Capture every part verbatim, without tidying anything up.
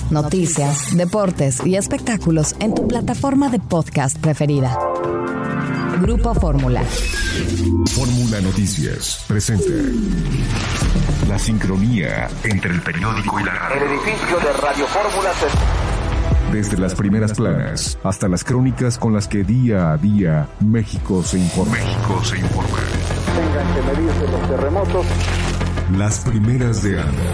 noticias, deportes y espectáculos en tu plataforma de podcast preferida. Grupo Fórmula. Fórmula Noticias presenta la sincronía entre el periódico y la radio. El edificio de Radio Fórmula se... Desde las primeras planas hasta las crónicas con las que día a día México se informa. México se informa. Tengan que medirse los terremotos. Las primeras de Anda.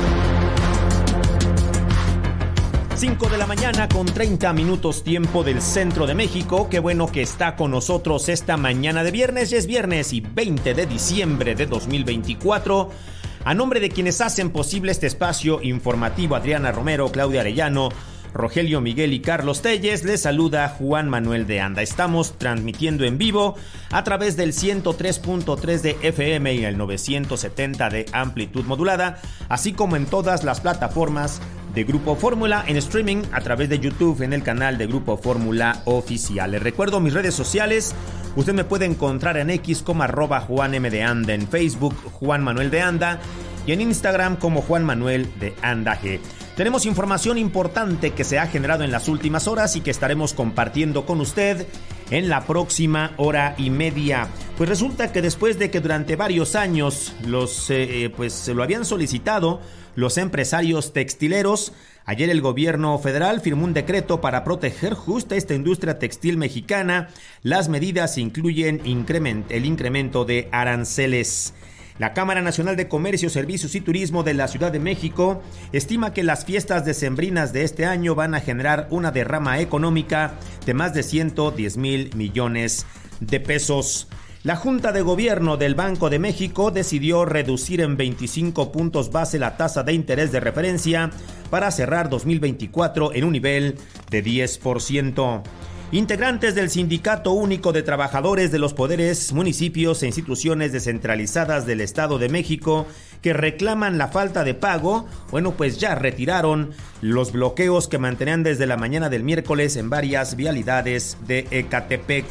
cinco de la mañana con treinta minutos tiempo del centro de México. Qué bueno que está con nosotros esta mañana de viernes. Ya es viernes y veinte de diciembre de dos mil veinticuatro. A nombre de quienes hacen posible este espacio informativo, Adriana Romero, Claudia Arellano, Rogelio Miguel y Carlos Telles, les saluda Juan Manuel de Anda. Estamos transmitiendo en vivo a través del ciento tres punto tres de F M y el novecientos setenta de amplitud modulada, así como en todas las plataformas de Grupo Fórmula, en streaming a través de YouTube en el canal de Grupo Fórmula Oficial. Les recuerdo mis redes sociales. Usted me puede encontrar en X como arroba Juan M de Anda, en Facebook Juan Manuel de Anda y en Instagram como Juan Manuel de Anda G. Tenemos información importante que se ha generado en las últimas horas y que estaremos compartiendo con usted en la próxima hora y media. Pues resulta que después de que durante varios años los eh, pues se lo habían solicitado los empresarios textileros, ayer el gobierno federal firmó un decreto para proteger justo esta industria textil mexicana. Las medidas incluyen increment, el incremento de aranceles. La Cámara Nacional de Comercio, Servicios y Turismo de la Ciudad de México estima que las fiestas decembrinas de este año van a generar una derrama económica de más de ciento diez mil millones de pesos. La Junta de Gobierno del Banco de México decidió reducir en veinticinco puntos base la tasa de interés de referencia para cerrar dos mil veinticuatro en un nivel de diez por ciento. Integrantes del Sindicato Único de Trabajadores de los Poderes, Municipios e Instituciones Descentralizadas del Estado de México que reclaman la falta de pago, bueno, pues ya retiraron los bloqueos que mantenían desde la mañana del miércoles en varias vialidades de Ecatepec.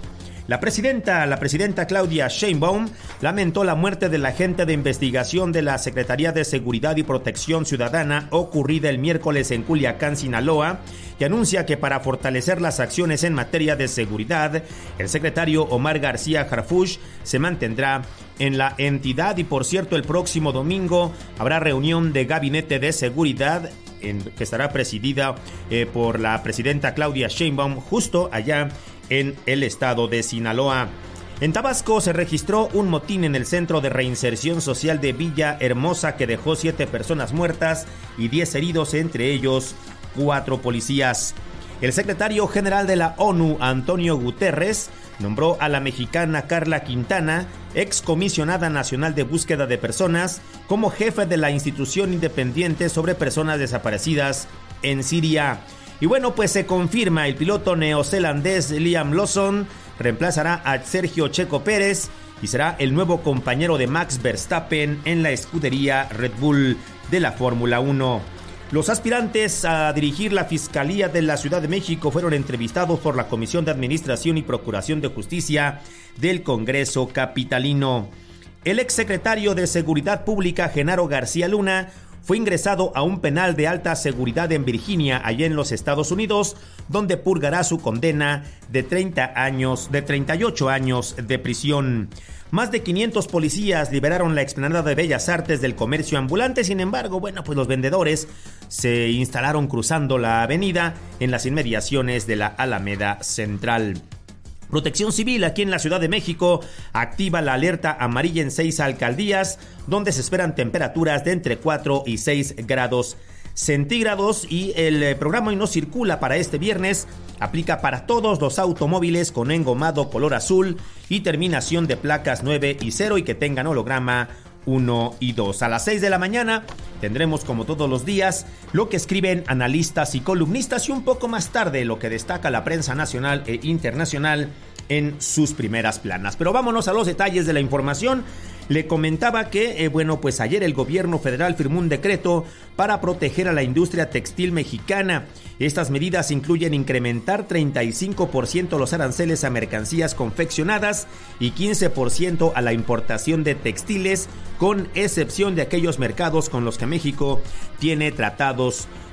La presidenta, la presidenta Claudia Sheinbaum lamentó la muerte del agente de investigación de la Secretaría de Seguridad y Protección Ciudadana ocurrida el miércoles en Culiacán, Sinaloa, y anuncia que para fortalecer las acciones en materia de seguridad, el secretario Omar García Harfuch se mantendrá en la entidad. Y por cierto, el próximo domingo habrá reunión de gabinete de seguridad en, que estará presidida eh, por la presidenta Claudia Sheinbaum justo allá en el estado de Sinaloa. En Tabasco se registró un motín en el Centro de Reinserción Social de Villa Hermosa que dejó siete personas muertas y diez heridos, entre ellos cuatro policías. El secretario general de la ONU, Antonio Guterres, nombró a la mexicana Carla Quintana, excomisionada nacional de búsqueda de personas, como jefe de la institución independiente sobre personas desaparecidas en Siria. Y bueno, pues se confirma, el piloto neozelandés Liam Lawson reemplazará a Sergio Checo Pérez y será el nuevo compañero de Max Verstappen en la escudería Red Bull de la Fórmula uno. Los aspirantes a dirigir la Fiscalía de la Ciudad de México fueron entrevistados por la Comisión de Administración y Procuración de Justicia del Congreso capitalino. El exsecretario de Seguridad Pública, Genaro García Luna, fue ingresado a un penal de alta seguridad en Virginia, allá en los Estados Unidos, donde purgará su condena de treinta años, de treinta y ocho años de prisión. Más de quinientos policías liberaron la explanada de Bellas Artes del comercio ambulante. Sin embargo, bueno, pues los vendedores se instalaron cruzando la avenida en las inmediaciones de la Alameda Central. Protección Civil aquí en la Ciudad de México activa la alerta amarilla en seis alcaldías, donde se esperan temperaturas de entre cuatro y seis grados centígrados. Y el programa Hoy No Circula para este viernes aplica para todos los automóviles con engomado color azul y terminación de placas nueve y cero y que tengan holograma uno y dos. A las seis de la mañana tendremos, como todos los días, lo que escriben analistas y columnistas, y un poco más tarde lo que destaca la prensa nacional e internacional en sus primeras planas. Pero vámonos a los detalles de la información. Le comentaba que, eh, bueno, pues ayer el gobierno federal firmó un decreto para proteger a la industria textil mexicana. Estas medidas incluyen incrementar treinta y cinco por ciento los aranceles a mercancías confeccionadas y quince por ciento a la importación de textiles, con excepción de aquellos mercados con los que México tiene tratados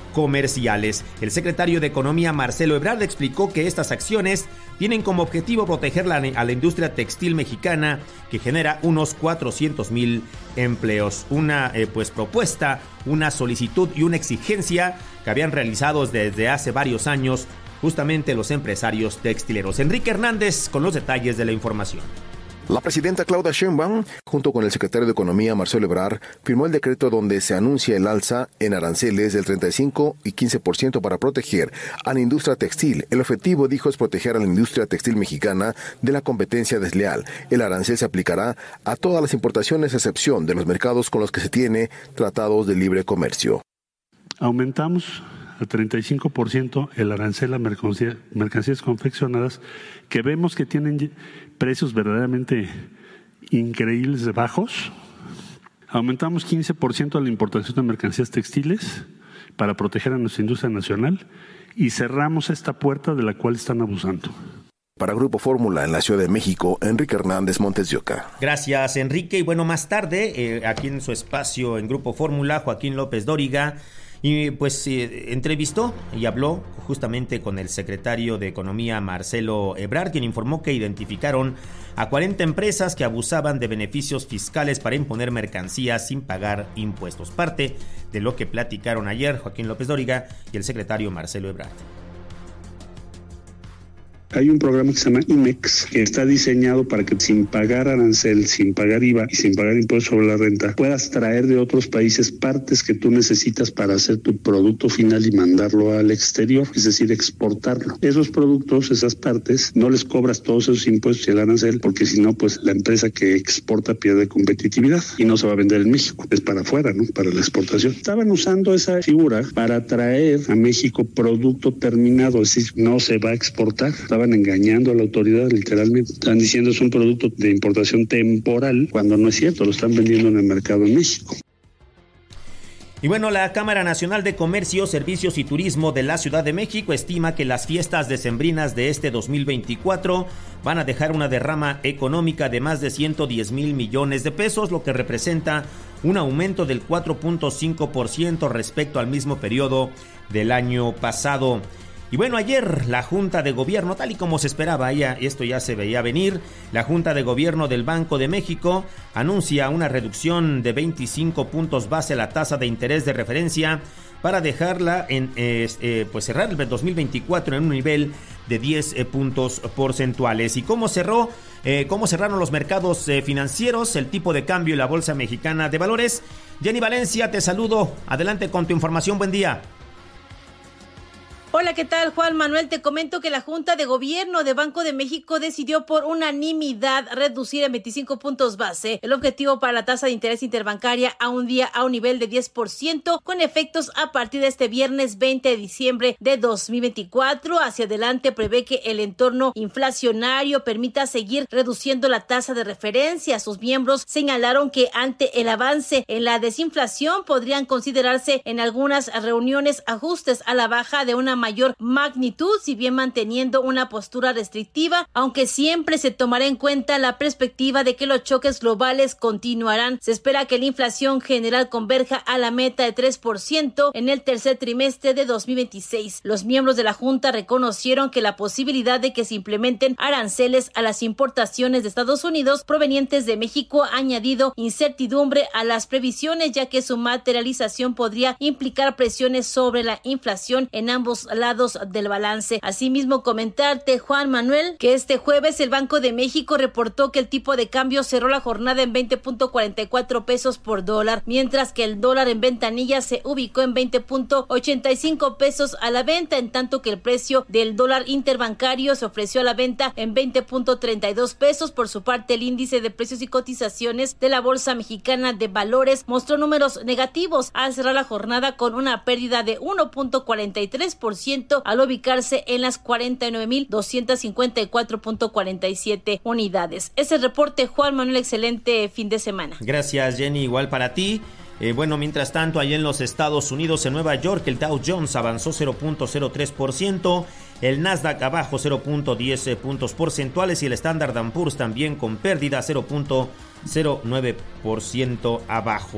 comerciales. El secretario de Economía, Marcelo Ebrard, explicó que estas acciones tienen como objetivo proteger la, a la industria textil mexicana, que genera unos cuatrocientos mil empleos. Una eh, pues propuesta, una solicitud y una exigencia que habían realizado desde hace varios años justamente los empresarios textileros. Enrique Hernández con los detalles de la información. La presidenta Claudia Sheinbaum, junto con el secretario de Economía Marcelo Ebrard, firmó el decreto donde se anuncia el alza en aranceles del treinta y cinco y quince por ciento para proteger a la industria textil. El objetivo, dijo, es proteger a la industria textil mexicana de la competencia desleal. El arancel se aplicará a todas las importaciones, a excepción de los mercados con los que se tiene tratados de libre comercio. Aumentamos al treinta y cinco por ciento el arancel a mercancías, mercancías confeccionadas que vemos que tienen precios verdaderamente increíbles de bajos. Aumentamos quince por ciento la importación de mercancías textiles para proteger a nuestra industria nacional y cerramos esta puerta de la cual están abusando. Para Grupo Fórmula en la Ciudad de México, Enrique Hernández, Montes de Oca. Gracias, Enrique. Y bueno, más tarde, eh, aquí en su espacio en Grupo Fórmula, Joaquín López Dóriga y pues eh, entrevistó y habló justamente con el secretario de Economía, Marcelo Ebrard, quien informó que identificaron a cuarenta empresas que abusaban de beneficios fiscales para imponer mercancías sin pagar impuestos. Parte de lo que platicaron ayer Joaquín López Dóriga y el secretario Marcelo Ebrard. Hay un programa que se llama I M E X, que está diseñado para que sin pagar arancel, sin pagar I V A y sin pagar impuestos sobre la renta, puedas traer de otros países partes que tú necesitas para hacer tu producto final y mandarlo al exterior, es decir, exportarlo. Esos productos, esas partes, no les cobras todos esos impuestos y el arancel, porque si no, pues la empresa que exporta pierde competitividad y no se va a vender en México. Es para afuera, ¿no? Para la exportación. Estaban usando esa figura para traer a México producto terminado, es decir, no se va a exportar. Estaban engañando a la autoridad, literalmente. Están diciendo es un producto de importación temporal, cuando no es cierto, lo están vendiendo en el mercado en México. Y bueno, la Cámara Nacional de Comercio, Servicios y Turismo de la Ciudad de México estima que las fiestas decembrinas de este dos mil veinticuatro van a dejar una derrama económica de más de ciento diez mil millones de pesos, lo que representa un aumento del cuatro punto cinco por ciento respecto al mismo periodo del año pasado. Y bueno, ayer la Junta de Gobierno, tal y como se esperaba, ya esto ya se veía venir, la Junta de Gobierno del Banco de México anuncia una reducción de veinticinco puntos base a la tasa de interés de referencia para dejarla en eh, eh, pues cerrar el dos mil veinticuatro en un nivel de diez eh, puntos porcentuales. ¿Y cómo cerró? Eh, ¿Cómo cerraron los mercados eh, financieros, el tipo de cambio y la Bolsa Mexicana de Valores? Jenny Valencia, te saludo. Adelante con tu información. Buen día. Hola, ¿qué tal, Juan Manuel? Te comento que la Junta de Gobierno de Banco de México decidió por unanimidad reducir en veinticinco puntos base el objetivo para la tasa de interés interbancaria a un día a un nivel de diez por ciento, con efectos a partir de este viernes veinte de diciembre de dos mil veinticuatro. Hacia adelante prevé que el entorno inflacionario permita seguir reduciendo la tasa de referencia. Sus miembros señalaron que ante el avance en la desinflación podrían considerarse en algunas reuniones ajustes a la baja de una mayor magnitud, si bien manteniendo una postura restrictiva, aunque siempre se tomará en cuenta la perspectiva de que los choques globales continuarán. Se espera que la inflación general converja a la meta de tres por ciento en el tercer trimestre de dos mil veintiséis. Los miembros de la Junta reconocieron que la posibilidad de que se implementen aranceles a las importaciones de Estados Unidos provenientes de México ha añadido incertidumbre a las previsiones, ya que su materialización podría implicar presiones sobre la inflación en ambos lados del balance. Asimismo, comentarte, Juan Manuel, que este jueves el Banco de México reportó que el tipo de cambio cerró la jornada en veinte punto cuarenta y cuatro pesos por dólar, mientras que el dólar en ventanilla se ubicó en veinte punto ochenta y cinco pesos a la venta, en tanto que el precio del dólar interbancario se ofreció a la venta en veinte punto treinta y dos pesos. Por su parte, el índice de precios y cotizaciones de la Bolsa Mexicana de Valores mostró números negativos al cerrar la jornada con una pérdida de uno punto cuarenta y tres por ciento al ubicarse en las cuarenta y nueve mil doscientos cincuenta y cuatro punto cuarenta y siete unidades. Ese es el reporte, Juan Manuel. Excelente fin de semana. Gracias, Jenny. Igual para ti. Eh, bueno, mientras tanto, allá en los Estados Unidos, en Nueva York, el Dow Jones avanzó cero punto cero tres por ciento, el Nasdaq abajo cero punto diez puntos porcentuales y el Standard and Poor's también con pérdida cero punto cero nueve por ciento abajo.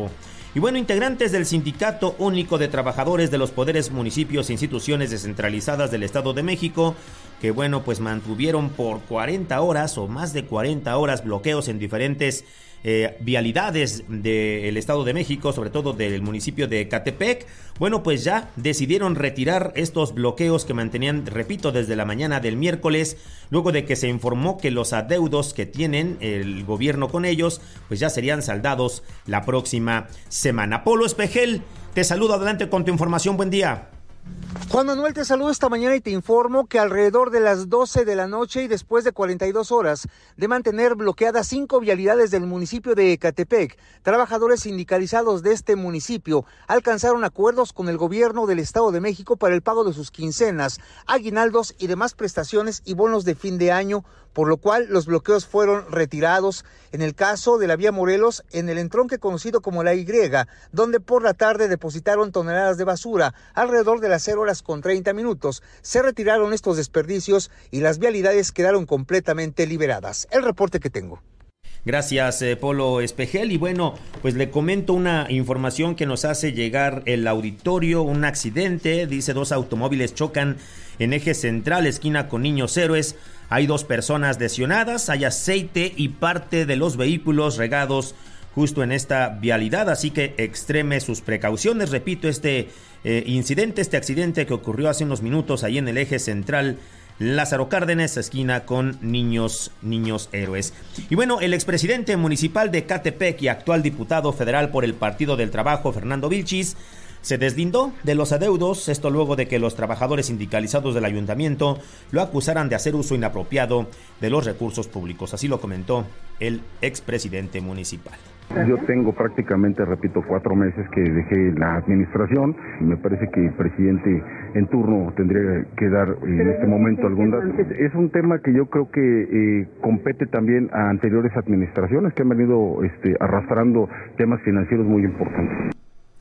Y bueno, integrantes del Sindicato Único de Trabajadores de los Poderes, Municipios e Instituciones Descentralizadas del Estado de México, que bueno, pues mantuvieron por cuarenta horas o más de cuarenta horas bloqueos en diferentes eh, vialidades del Estado de México, sobre todo del municipio de Ecatepec. Bueno, pues ya decidieron retirar estos bloqueos que mantenían, repito, desde la mañana del miércoles, luego de que se informó que los adeudos que tienen el gobierno con ellos, pues ya serían saldados la próxima semana. Polo Espejel, te saludo, adelante con tu información, buen día. Juan Manuel, te saludo esta mañana y te informo que alrededor de las doce de la noche y después de cuarenta y dos horas de mantener bloqueadas cinco vialidades del municipio de Ecatepec, trabajadores sindicalizados de este municipio alcanzaron acuerdos con el gobierno del Estado de México para el pago de sus quincenas, aguinaldos y demás prestaciones y bonos de fin de año, por lo cual los bloqueos fueron retirados. En el caso de la vía Morelos, en el entronque conocido como la Y, donde por la tarde depositaron toneladas de basura, alrededor de las cero horas con treinta minutos, se retiraron estos desperdicios y las vialidades quedaron completamente liberadas. El reporte que tengo. Gracias, eh, Polo Espejel. Y bueno, pues le comento una información que nos hace llegar el auditorio. Un accidente, dice, dos automóviles chocan en eje central, esquina con Niños Héroes. Hay dos personas lesionadas, hay aceite y parte de los vehículos regados justo en esta vialidad, así que extreme sus precauciones. Repito, este eh, incidente, este accidente que ocurrió hace unos minutos ahí en el eje central Lázaro Cárdenas, esquina con Niños, Niños Héroes. Y bueno, el expresidente municipal de Ecatepec y actual diputado federal por el Partido del Trabajo, Fernando Vilchis, se deslindó de los adeudos, esto luego de que los trabajadores sindicalizados del ayuntamiento lo acusaran de hacer uso inapropiado de los recursos públicos. Así lo comentó el expresidente municipal. Yo tengo prácticamente, repito, cuatro meses que dejé la administración. Me parece que el presidente en turno tendría que dar en este momento algún dato. Es un tema que yo creo que eh, compete también a anteriores administraciones que han venido este, arrastrando temas financieros muy importantes.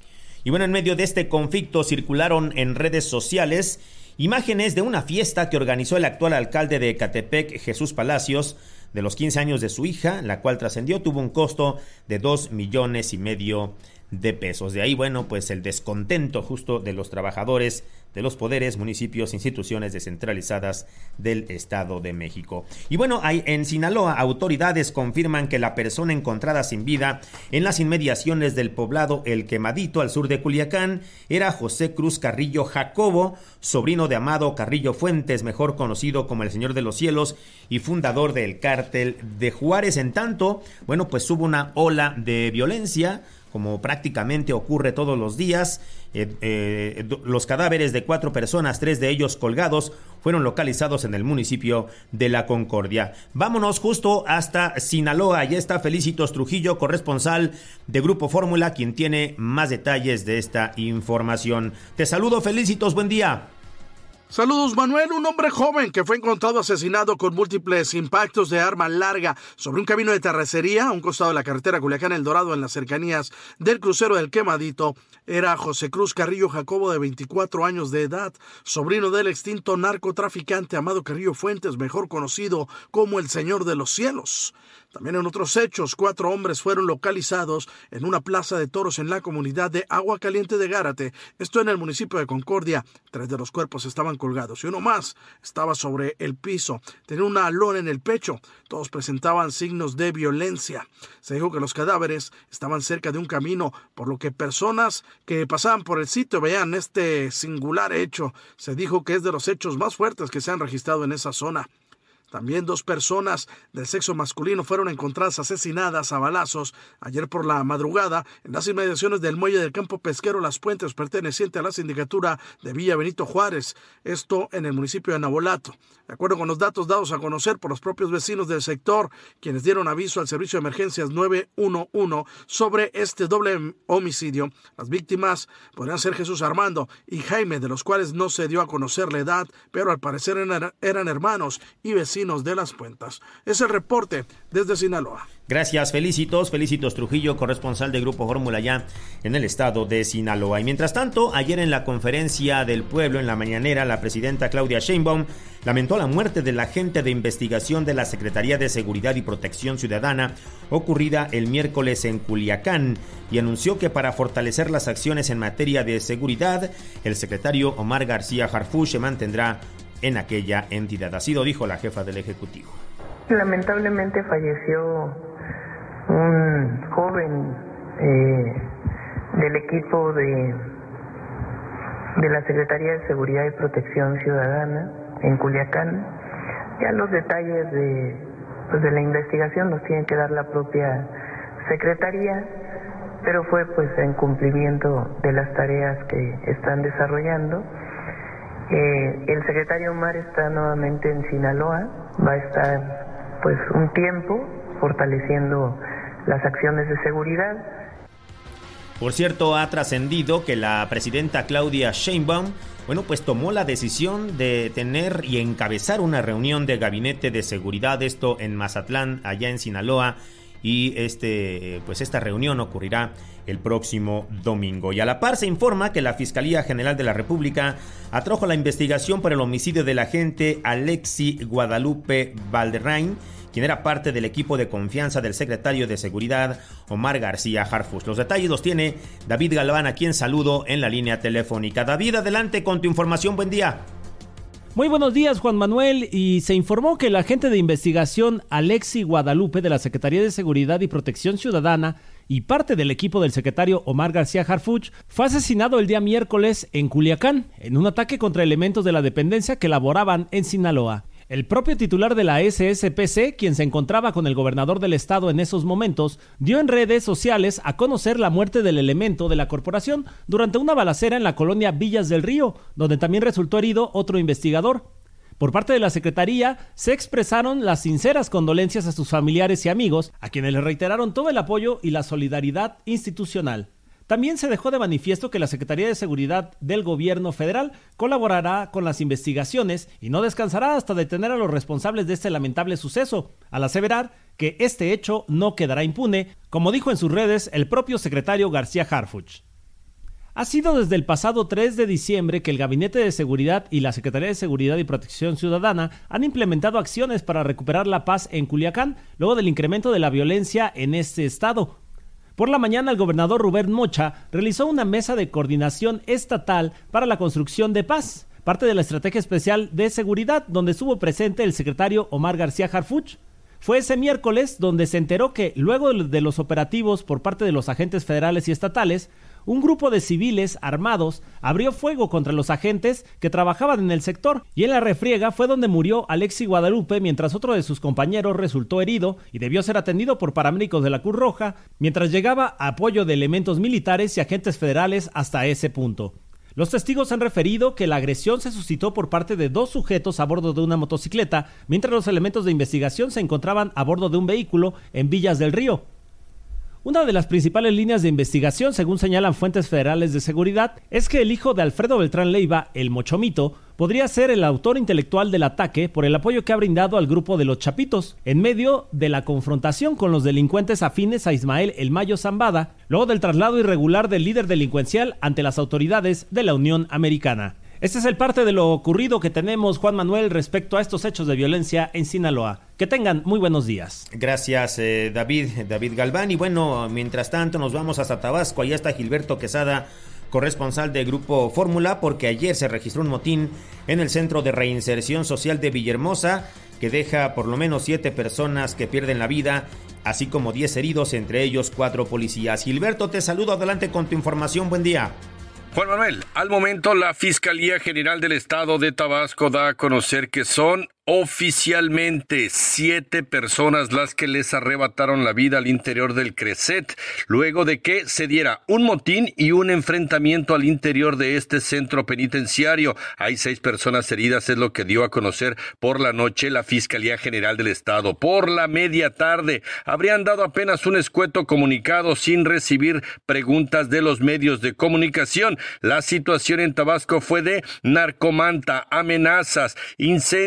Y bueno, en medio de este conflicto circularon en redes sociales imágenes de una fiesta que organizó el actual alcalde de Ecatepec, Jesús Palacios, de los quince años de su hija, la cual trascendió, tuvo un costo de dos millones y medio de pesos. De ahí, bueno, pues el descontento justo de los trabajadores de los poderes, municipios, instituciones descentralizadas del Estado de México. Y bueno, hay, en Sinaloa, autoridades confirman que la persona encontrada sin vida en las inmediaciones del poblado El Quemadito, al sur de Culiacán, era José Cruz Carrillo Jacobo, sobrino de Amado Carrillo Fuentes, mejor conocido como el Señor de los Cielos y fundador del Cártel de Juárez. En tanto, bueno, pues hubo una ola de violencia, como prácticamente ocurre todos los días. Eh, eh, los cadáveres de cuatro personas, tres de ellos colgados, fueron localizados en el municipio de La Concordia. Vámonos justo hasta Sinaloa. Ya está Felicitos Trujillo, corresponsal de Grupo Fórmula, quien tiene más detalles de esta información. Te saludo, Felicitos, buen día. Saludos, Manuel. Un hombre joven que fue encontrado asesinado con múltiples impactos de arma larga sobre un camino de terracería a un costado de la carretera Culiacán-El Dorado, en las cercanías del crucero del Quemadito, era José Cruz Carrillo Jacobo, de veinticuatro años de edad, sobrino del extinto narcotraficante Amado Carrillo Fuentes, mejor conocido como el Señor de los Cielos. También en otros hechos, cuatro hombres fueron localizados en una plaza de toros en la comunidad de Agua Caliente de Gárate, esto en el municipio de Concordia. Tres de los cuerpos estaban colgados y uno más estaba sobre el piso. Tenía una lona en el pecho. Todos presentaban signos de violencia. Se dijo que los cadáveres estaban cerca de un camino, por lo que personas que pasaban por el sitio veían este singular hecho. Se dijo que es de los hechos más fuertes que se han registrado en esa zona. También dos personas del sexo masculino fueron encontradas asesinadas a balazos ayer por la madrugada en las inmediaciones del muelle del campo pesquero Las Puentes, perteneciente a la sindicatura de Villa Benito Juárez, esto en el municipio de Nabolato. De acuerdo con los datos dados a conocer por los propios vecinos del sector, quienes dieron aviso al servicio de emergencias nueve uno uno sobre este doble homicidio, las víctimas podrían ser Jesús Armando y Jaime, de los cuales no se dio a conocer la edad, pero al parecer eran, eran hermanos y vecinos vecinos de Las Puentas. Es el reporte desde Sinaloa. Gracias, Felicitos, Felicitos Trujillo, corresponsal de Grupo Fórmula ya en el estado de Sinaloa. Y mientras tanto, ayer en la conferencia del pueblo, en la mañanera, la presidenta Claudia Sheinbaum lamentó la muerte del agente de investigación de la Secretaría de Seguridad y Protección Ciudadana ocurrida el miércoles en Culiacán y anunció que para fortalecer las acciones en materia de seguridad, el secretario Omar García Harfuch se mantendrá en aquella entidad. Así lo dijo la jefa del Ejecutivo. Lamentablemente falleció un joven eh, del equipo de, de la Secretaría de Seguridad y Protección Ciudadana en Culiacán. Ya los detalles de, pues de la investigación los tiene que dar la propia Secretaría, pero fue pues en cumplimiento de las tareas que están desarrollando. Eh, el secretario Omar está nuevamente en Sinaloa, va a estar pues un tiempo fortaleciendo las acciones de seguridad. Por cierto, ha trascendido que la presidenta Claudia Sheinbaum, bueno, pues tomó la decisión de tener y encabezar una reunión de gabinete de seguridad, esto en Mazatlán, allá en Sinaloa, y este, pues esta reunión ocurrirá el próximo domingo. Y a la par se informa que la Fiscalía General de la República atrajo la investigación por el homicidio del agente Alexi Guadalupe Valderrain, quien era parte del equipo de confianza del secretario de Seguridad Omar García Harfuch. Los detalles los tiene David Galván, a quien saludo en la línea telefónica. David, adelante con tu información. Buen día. Muy buenos días, Juan Manuel. Y se informó que el agente de investigación Alexi Guadalupe de la Secretaría de Seguridad y Protección Ciudadana y parte del equipo del secretario Omar García Harfuch fue asesinado el día miércoles en Culiacán en un ataque contra elementos de la dependencia que laboraban en Sinaloa. El propio titular de la S S P C, quien se encontraba con el gobernador del estado en esos momentos, dio en redes sociales a conocer la muerte del elemento de la corporación durante una balacera en la colonia Villas del Río, donde también resultó herido otro investigador. Por parte de la Secretaría, se expresaron las sinceras condolencias a sus familiares y amigos, a quienes les reiteraron todo el apoyo y la solidaridad institucional. También se dejó de manifiesto que la Secretaría de Seguridad del Gobierno Federal colaborará con las investigaciones y no descansará hasta detener a los responsables de este lamentable suceso, al aseverar que este hecho no quedará impune, como dijo en sus redes el propio secretario García Harfuch. Ha sido desde el pasado tres de diciembre que el Gabinete de Seguridad y la Secretaría de Seguridad y Protección Ciudadana han implementado acciones para recuperar la paz en Culiacán, luego del incremento de la violencia en este estado. Por la mañana, el gobernador Rubén Mocha realizó una mesa de coordinación estatal para la construcción de paz, parte de la estrategia especial de seguridad, donde estuvo presente el secretario Omar García Harfuch. Fue ese miércoles donde se enteró que, luego de los operativos por parte de los agentes federales y estatales, un grupo de civiles armados abrió fuego contra los agentes que trabajaban en el sector, y en la refriega fue donde murió Alexi Guadalupe, mientras otro de sus compañeros resultó herido y debió ser atendido por paramédicos de la Cruz Roja, mientras llegaba apoyo de elementos militares y agentes federales hasta ese punto. Los testigos han referido que la agresión se suscitó por parte de dos sujetos a bordo de una motocicleta, mientras los elementos de investigación se encontraban a bordo de un vehículo en Villas del Río. Una de las principales líneas de investigación, según señalan fuentes federales de seguridad, es que el hijo de Alfredo Beltrán Leiva, el Mochomito, podría ser el autor intelectual del ataque por el apoyo que ha brindado al grupo de los Chapitos, en medio de la confrontación con los delincuentes afines a Ismael El Mayo Zambada, luego del traslado irregular del líder delincuencial ante las autoridades de la Unión Americana. Este es el parte de lo ocurrido que tenemos, Juan Manuel, respecto a estos hechos de violencia en Sinaloa. Que tengan muy buenos días. Gracias, eh, David, David Galván. Y bueno, mientras tanto nos vamos hasta Tabasco. Allá está Gilberto Quesada, corresponsal de Grupo Fórmula, porque ayer se registró un motín en el Centro de Reinserción Social de Villahermosa, que deja por lo menos siete personas que pierden la vida, así como diez heridos, entre ellos cuatro policías. Gilberto, te saludo, adelante con tu información. Buen día. Juan Manuel, al momento la Fiscalía General del Estado de Tabasco da a conocer que son oficialmente siete personas las que les arrebataron la vida al interior del Creset, luego de que se diera un motín y un enfrentamiento al interior de este centro penitenciario. Hay seis personas heridas, es lo que dio a conocer por la noche la Fiscalía General del Estado. Por la media tarde habrían dado apenas un escueto comunicado sin recibir preguntas de los medios de comunicación. La situación en Tabasco fue de narcomanta, amenazas, incendios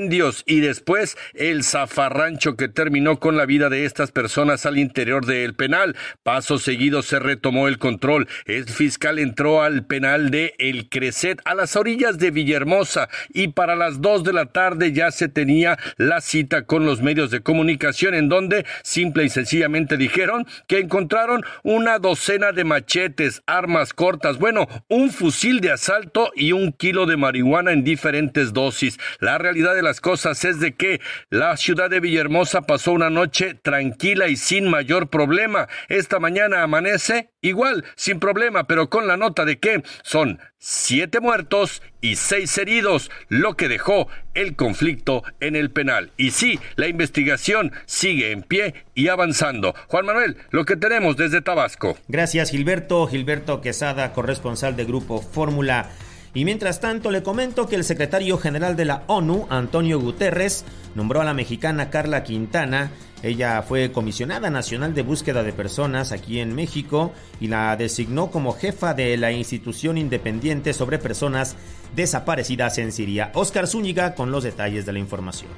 y después el zafarrancho que terminó con la vida de estas personas al interior del penal. Paso seguido se retomó el control. El fiscal entró al penal de El Crecet, a las orillas de Villahermosa, y para las dos de la tarde ya se tenía la cita con los medios de comunicación, en donde simple y sencillamente dijeron que encontraron una docena de machetes, armas cortas, bueno, un fusil de asalto y un kilo de marihuana en diferentes dosis. La realidad de las cosas es de que la ciudad de Villahermosa pasó una noche tranquila y sin mayor problema. Esta mañana amanece igual, sin problema, pero con la nota de que son siete muertos y seis heridos, lo que dejó el conflicto en el penal. Y sí, la investigación sigue en pie y avanzando. Juan Manuel, lo que tenemos desde Tabasco. Gracias, Gilberto. Gilberto Quesada, corresponsal de Grupo Fórmula. Y mientras tanto, le comento que el secretario general de la ONU, Antonio Guterres, nombró a la mexicana Carla Quintana. Ella fue comisionada nacional de búsqueda de personas aquí en México y la designó como jefa de la institución independiente sobre personas desaparecidas en Siria. Óscar Zúñiga con los detalles de la información.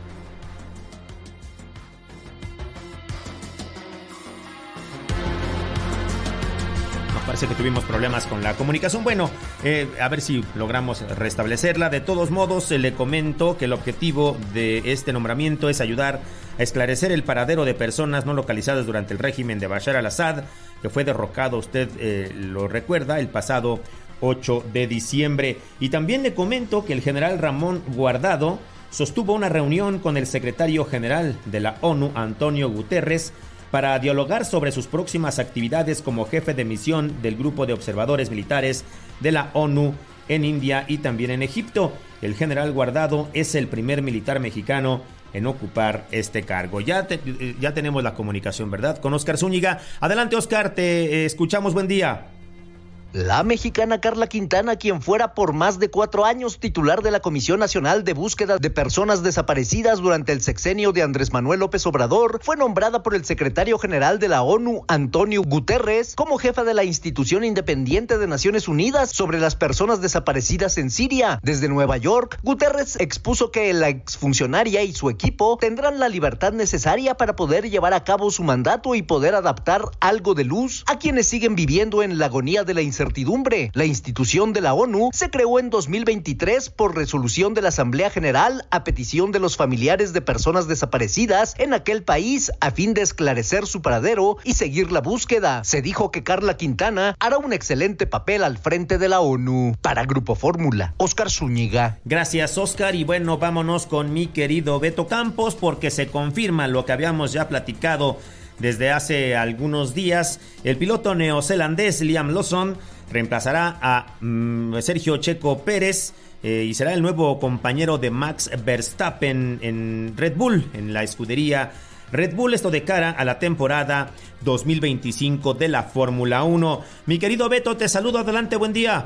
Parece que tuvimos problemas con la comunicación. Bueno, eh, a ver si logramos restablecerla. De todos modos, eh, le comento que el objetivo de este nombramiento es ayudar a esclarecer el paradero de personas no localizadas durante el régimen de Bashar al-Assad, que fue derrocado, usted eh, lo recuerda, el pasado ocho de diciembre. Y también le comento que el general Ramón Guardado sostuvo una reunión con el secretario general de la ONU, Antonio Guterres, para dialogar sobre sus próximas actividades como jefe de misión del grupo de observadores militares de la ONU en India y también en Egipto. El general Guardado es el primer militar mexicano en ocupar este cargo. Ya, te, ya tenemos la comunicación, ¿verdad? Con Óscar Zúñiga. Adelante, Óscar, te escuchamos. Buen día. La mexicana Carla Quintana, quien fuera por más de cuatro años titular de la Comisión Nacional de Búsqueda de Personas Desaparecidas durante el sexenio de Andrés Manuel López Obrador, fue nombrada por el secretario general de la ONU, Antonio Guterres, como jefa de la institución independiente de Naciones Unidas sobre las personas desaparecidas en Siria. Desde Nueva York, Guterres expuso que la exfuncionaria y su equipo tendrán la libertad necesaria para poder llevar a cabo su mandato y poder adaptar algo de luz a quienes siguen viviendo en la agonía de la incertidumbre. La institución de la ONU se creó en dos mil veintitrés por resolución de la Asamblea General a petición de los familiares de personas desaparecidas en aquel país a fin de esclarecer su paradero y seguir la búsqueda. Se dijo que Carla Quintana hará un excelente papel al frente de la ONU. Para Grupo Fórmula, Óscar Zúñiga. Gracias, Óscar. Y bueno, vámonos con mi querido Beto Campos, porque se confirma lo que habíamos ya platicado desde hace algunos días. El piloto neozelandés Liam Lawson reemplazará a mm, Sergio Checo Pérez eh, y será el nuevo compañero de Max Verstappen en Red Bull, en la escudería Red Bull, esto de cara a la temporada dos mil veinticinco de la Fórmula uno. Mi querido Beto, te saludo, adelante, buen día.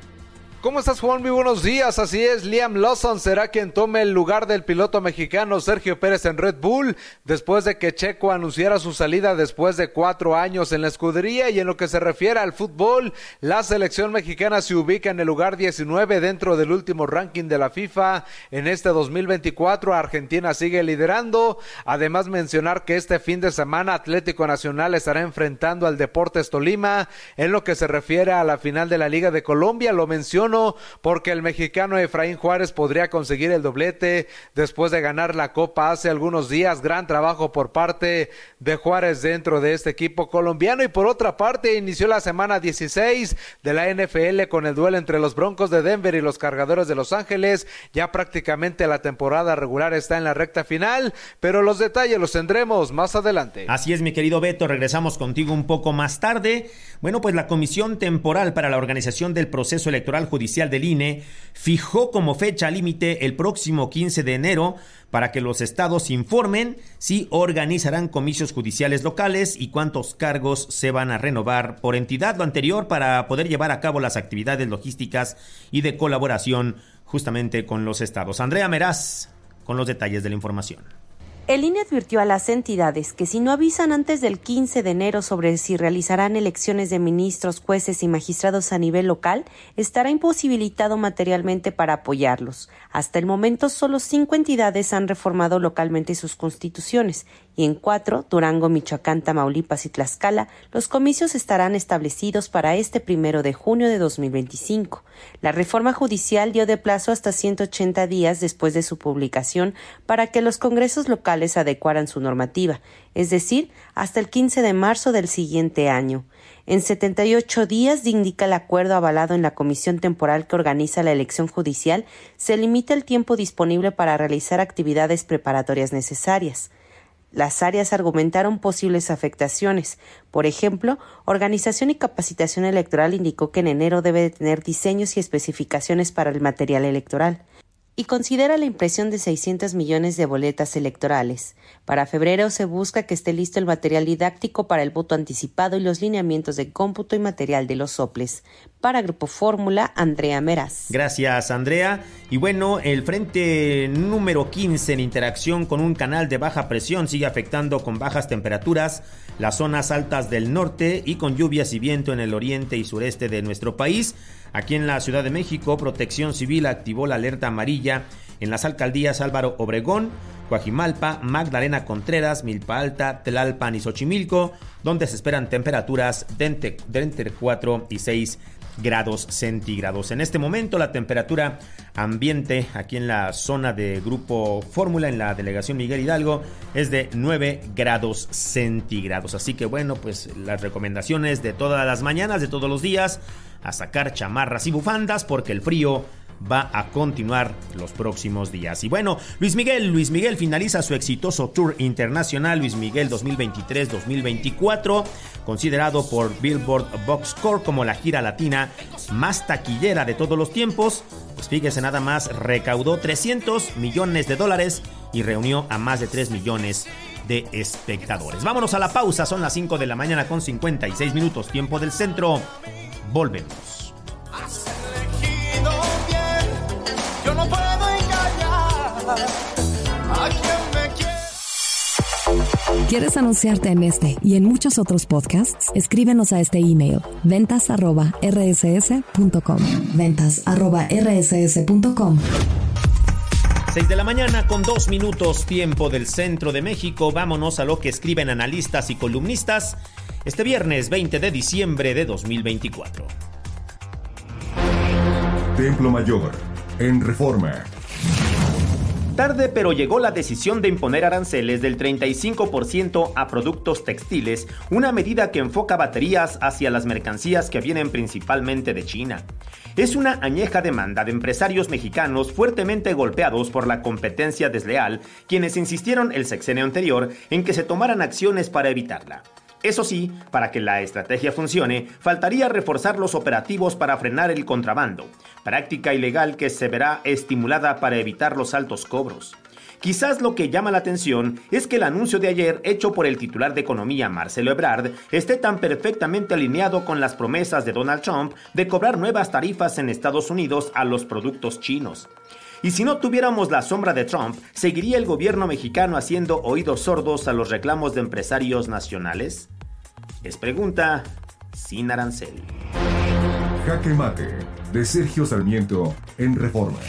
¿Cómo estás, Juan? Muy buenos días. Así es, Liam Lawson será quien tome el lugar del piloto mexicano Sergio Pérez en Red Bull, después de que Checo anunciara su salida después de cuatro años en la escudería. Y en lo que se refiere al fútbol, la selección mexicana se ubica en el lugar diecinueve dentro del último ranking de la FIFA. En este dos mil veinticuatro, Argentina sigue liderando. Además, mencionar que este fin de semana Atlético Nacional estará enfrentando al Deportes Tolima. En lo que se refiere a la final de la Liga de Colombia, lo menciono porque el mexicano Efraín Juárez podría conseguir el doblete después de ganar la Copa hace algunos días. Gran trabajo por parte de Juárez dentro de este equipo colombiano. Y por otra parte, inició la semana dieciséis de la N F L con el duelo entre los Broncos de Denver y los Cargadores de Los Ángeles. Ya prácticamente la temporada regular está en la recta final, pero los detalles los tendremos más adelante. Así es, mi querido Beto, regresamos contigo un poco más tarde. Bueno, pues la Comisión Temporal para la Organización del Proceso Electoral Judicial del I N E fijó como fecha límite el próximo quince de enero para que los estados informen si organizarán comicios judiciales locales y cuántos cargos se van a renovar por entidad. Lo anterior para poder llevar a cabo las actividades logísticas y de colaboración justamente con los estados. Andrea Meraz con los detalles de la información. El I N E advirtió a las entidades que si no avisan antes del quince de enero sobre si realizarán elecciones de ministros, jueces y magistrados a nivel local, estará imposibilitado materialmente para apoyarlos. Hasta el momento, solo cinco entidades han reformado localmente sus constituciones y en cuatro, Durango, Michoacán, Tamaulipas y Tlaxcala, los comicios estarán establecidos para este primero de junio de dos mil veinticinco. La reforma judicial dio de plazo hasta ciento ochenta días después de su publicación para que los congresos locales adecuaran su normativa, es decir, hasta el quince de marzo del siguiente año. En setenta y ocho días, indica el acuerdo avalado en la comisión temporal que organiza la elección judicial, se limita el tiempo disponible para realizar actividades preparatorias necesarias. Las áreas argumentaron posibles afectaciones. Por ejemplo, Organización y Capacitación Electoral indicó que en enero debe de tener diseños y especificaciones para el material electoral y considera la impresión de seiscientos millones de boletas electorales. Para febrero se busca que esté listo el material didáctico para el voto anticipado y los lineamientos de cómputo y material de los soples. Para Grupo Fórmula, Andrea Meraz. Gracias, Andrea. Y bueno, el frente número quince en interacción con un canal de baja presión sigue afectando con bajas temperaturas las zonas altas del norte y con lluvias y viento en el oriente y sureste de nuestro país. Aquí en la Ciudad de México, Protección Civil activó la alerta amarilla en las alcaldías Álvaro Obregón, Coajimalpa, Magdalena Contreras, Milpa Alta, Tlalpan y Xochimilco, donde se esperan temperaturas de entre, de entre cuatro y seis grados centígrados. En este momento la temperatura ambiente aquí en la zona de Grupo Fórmula, en la delegación Miguel Hidalgo, es de nueve grados centígrados. Así que bueno, pues las recomendaciones de todas las mañanas, de todos los días, a sacar chamarras y bufandas porque el frío va a continuar los próximos días. Y bueno, Luis Miguel, Luis Miguel finaliza su exitoso tour internacional Luis Miguel dos mil veintitrés dos mil veinticuatro, considerado por Billboard Box Score como la gira latina más taquillera de todos los tiempos. Pues fíjese nada más, recaudó trescientos millones de dólares y reunió a más de tres millones de espectadores. Vámonos a la pausa, son las cinco de la mañana con cincuenta y seis minutos, tiempo del centro. Volvemos. Yo no puedo engañar a quien me quiere. ¿Quieres anunciarte en este y en muchos otros podcasts? Escríbenos a este email, ventas arroba r s s punto com. ventas arroba r s s punto com. seis de la mañana con dos minutos, tiempo del centro de México. Vámonos a lo que escriben analistas y columnistas este viernes veinte de diciembre de dos mil veinticuatro. Templo Mayor, en Reforma. Tarde, pero llegó la decisión de imponer aranceles del treinta y cinco por ciento a productos textiles, una medida que enfoca baterías hacia las mercancías que vienen principalmente de China. Es una añeja demanda de empresarios mexicanos fuertemente golpeados por la competencia desleal, quienes insistieron el sexenio anterior en que se tomaran acciones para evitarla. Eso sí, para que la estrategia funcione, faltaría reforzar los operativos para frenar el contrabando, práctica ilegal que se verá estimulada para evitar los altos cobros. Quizás lo que llama la atención es que el anuncio de ayer hecho por el titular de Economía, Marcelo Ebrard, esté tan perfectamente alineado con las promesas de Donald Trump de cobrar nuevas tarifas en Estados Unidos a los productos chinos. Y si no tuviéramos la sombra de Trump, ¿seguiría el gobierno mexicano haciendo oídos sordos a los reclamos de empresarios nacionales? Es pregunta sin arancel. Jaque Mate, de Sergio Sarmiento, en Reforma.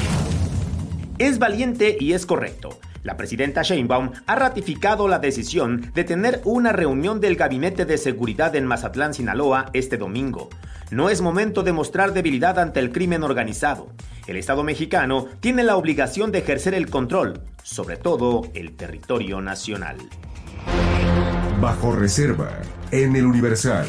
Es valiente y es correcto. La presidenta Sheinbaum ha ratificado la decisión de tener una reunión del Gabinete de Seguridad en Mazatlán, Sinaloa, este domingo. No es momento de mostrar debilidad ante el crimen organizado. El Estado mexicano tiene la obligación de ejercer el control, sobre todo el territorio nacional. Bajo reserva, en el Universal.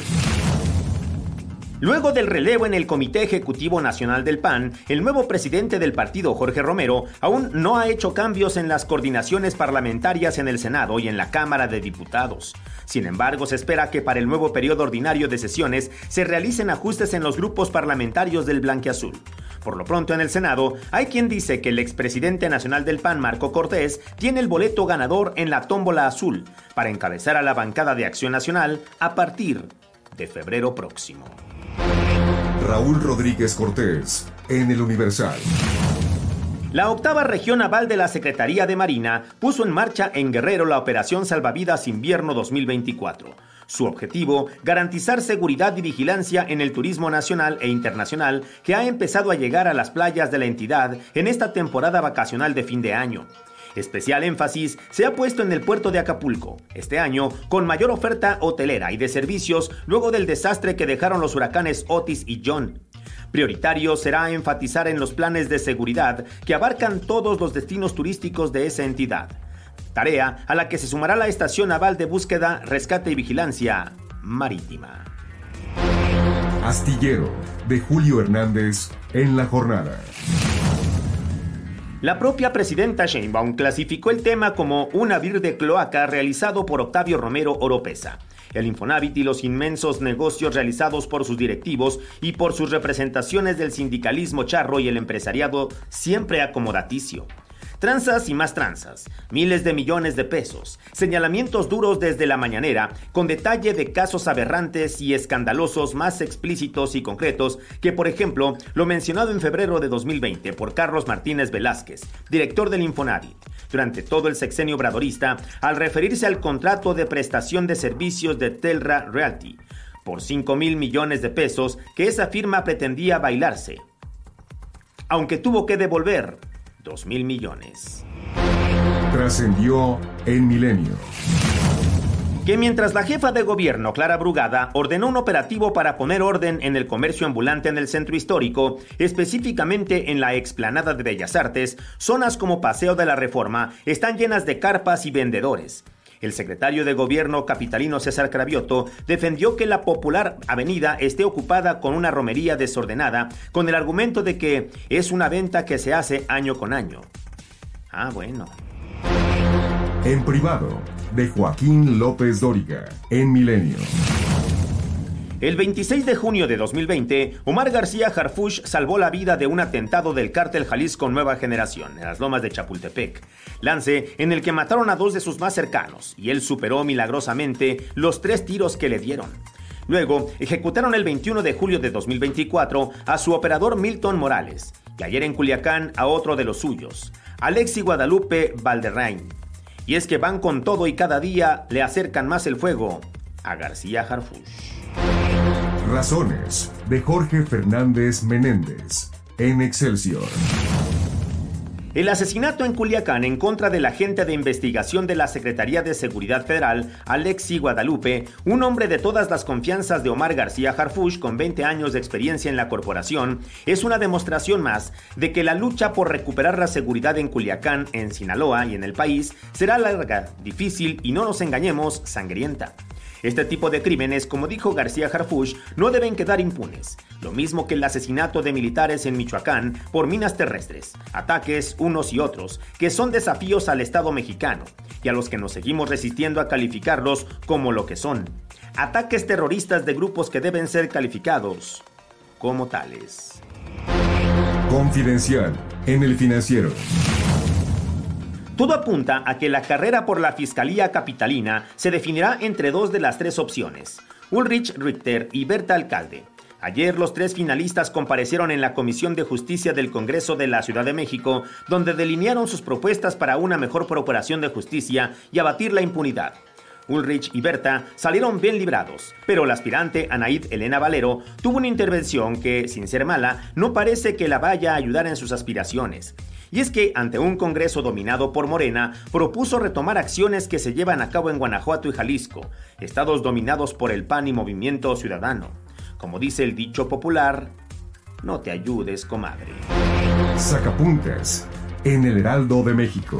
Luego del relevo en el Comité Ejecutivo Nacional del P A N, el nuevo presidente del partido, Jorge Romero, aún no ha hecho cambios en las coordinaciones parlamentarias en el Senado y en la Cámara de Diputados. Sin embargo, se espera que para el nuevo periodo ordinario de sesiones se realicen ajustes en los grupos parlamentarios del blanquiazul. Por lo pronto, en el Senado, hay quien dice que el expresidente nacional del P A N, Marco Cortés, tiene el boleto ganador en la tómbola azul para encabezar a la bancada de Acción Nacional a partir de febrero próximo. Raúl Rodríguez Cortés, en el Universal. La octava región naval de la Secretaría de Marina puso en marcha en Guerrero la Operación Salvavidas Invierno dos mil veinticuatro. Su objetivo, garantizar seguridad y vigilancia en el turismo nacional e internacional que ha empezado a llegar a las playas de la entidad en esta temporada vacacional de fin de año. Especial énfasis se ha puesto en el puerto de Acapulco, este año con mayor oferta hotelera y de servicios luego del desastre que dejaron los huracanes Otis y John. Prioritario será enfatizar en los planes de seguridad que abarcan todos los destinos turísticos de esa entidad. Tarea a la que se sumará la Estación Naval de Búsqueda, Rescate y Vigilancia Marítima. Astillero, de Julio Hernández, en la jornada. La propia presidenta Sheinbaum clasificó el tema como un abrir de cloaca realizado por Octavio Romero Oropesa. El Infonavit y los inmensos negocios realizados por sus directivos y por sus representaciones del sindicalismo charro y el empresariado siempre acomodaticio. Tranzas y más tranzas, miles de millones de pesos, señalamientos duros desde la mañanera, con detalle de casos aberrantes y escandalosos más explícitos y concretos que, por ejemplo, lo mencionado en febrero de dos mil veinte por Carlos Martínez Velázquez, director del Infonavit, durante todo el sexenio obradorista, al referirse al contrato de prestación de servicios de Telra Realty, por cinco mil millones de pesos que esa firma pretendía bailarse, aunque tuvo que devolver dos mil millones. Trascendió en Milenio. Que mientras la jefa de gobierno, Clara Brugada, ordenó un operativo para poner orden en el comercio ambulante en el centro histórico, específicamente en la explanada de Bellas Artes, zonas como Paseo de la Reforma están llenas de carpas y vendedores. El secretario de Gobierno capitalino César Cravioto defendió que la popular avenida esté ocupada con una romería desordenada, con el argumento de que es una venta que se hace año con año. Ah, bueno. En privado, de Joaquín López Dóriga, en Milenio. El veintiséis de junio de dos mil veinte, Omar García Harfuch salvó la vida de un atentado del cártel Jalisco Nueva Generación en las lomas de Chapultepec, lance en el que mataron a dos de sus más cercanos y él superó milagrosamente los tres tiros que le dieron. Luego, ejecutaron el veintiuno de julio de dos mil veinticuatro a su operador Milton Morales y ayer en Culiacán a otro de los suyos, Alexi Guadalupe Valderrain. Y es que van con todo y cada día le acercan más el fuego a García Harfuch. Razones, de Jorge Fernández Menéndez, en Excelsior. El asesinato en Culiacán en contra del agente de investigación de la Secretaría de Seguridad Federal, Alexi Guadalupe, un hombre de todas las confianzas de Omar García Harfuch con veinte años de experiencia en la corporación, es una demostración más de que la lucha por recuperar la seguridad en Culiacán, en Sinaloa y en el país será larga, difícil y, no nos engañemos, sangrienta. Este tipo de crímenes, como dijo García Harfuch, no deben quedar impunes. Lo mismo que el asesinato de militares en Michoacán por minas terrestres, ataques unos y otros, que son desafíos al Estado mexicano y a los que nos seguimos resistiendo a calificarlos como lo que son. Ataques terroristas de grupos que deben ser calificados como tales. Confidencial, en El Financiero. Todo apunta a que la carrera por la Fiscalía Capitalina se definirá entre dos de las tres opciones, Ulrich Richter y Berta Alcalde. Ayer los tres finalistas comparecieron en la Comisión de Justicia del Congreso de la Ciudad de México, donde delinearon sus propuestas para una mejor procuración de justicia y abatir la impunidad. Ulrich y Berta salieron bien librados, pero la aspirante Anaid Elena Valero tuvo una intervención que, sin ser mala, no parece que la vaya a ayudar en sus aspiraciones. Y es que, ante un Congreso dominado por Morena, propuso retomar acciones que se llevan a cabo en Guanajuato y Jalisco, estados dominados por el P A N y Movimiento Ciudadano. Como dice el dicho popular, no te ayudes, comadre. Sacapuntas, en el Heraldo de México.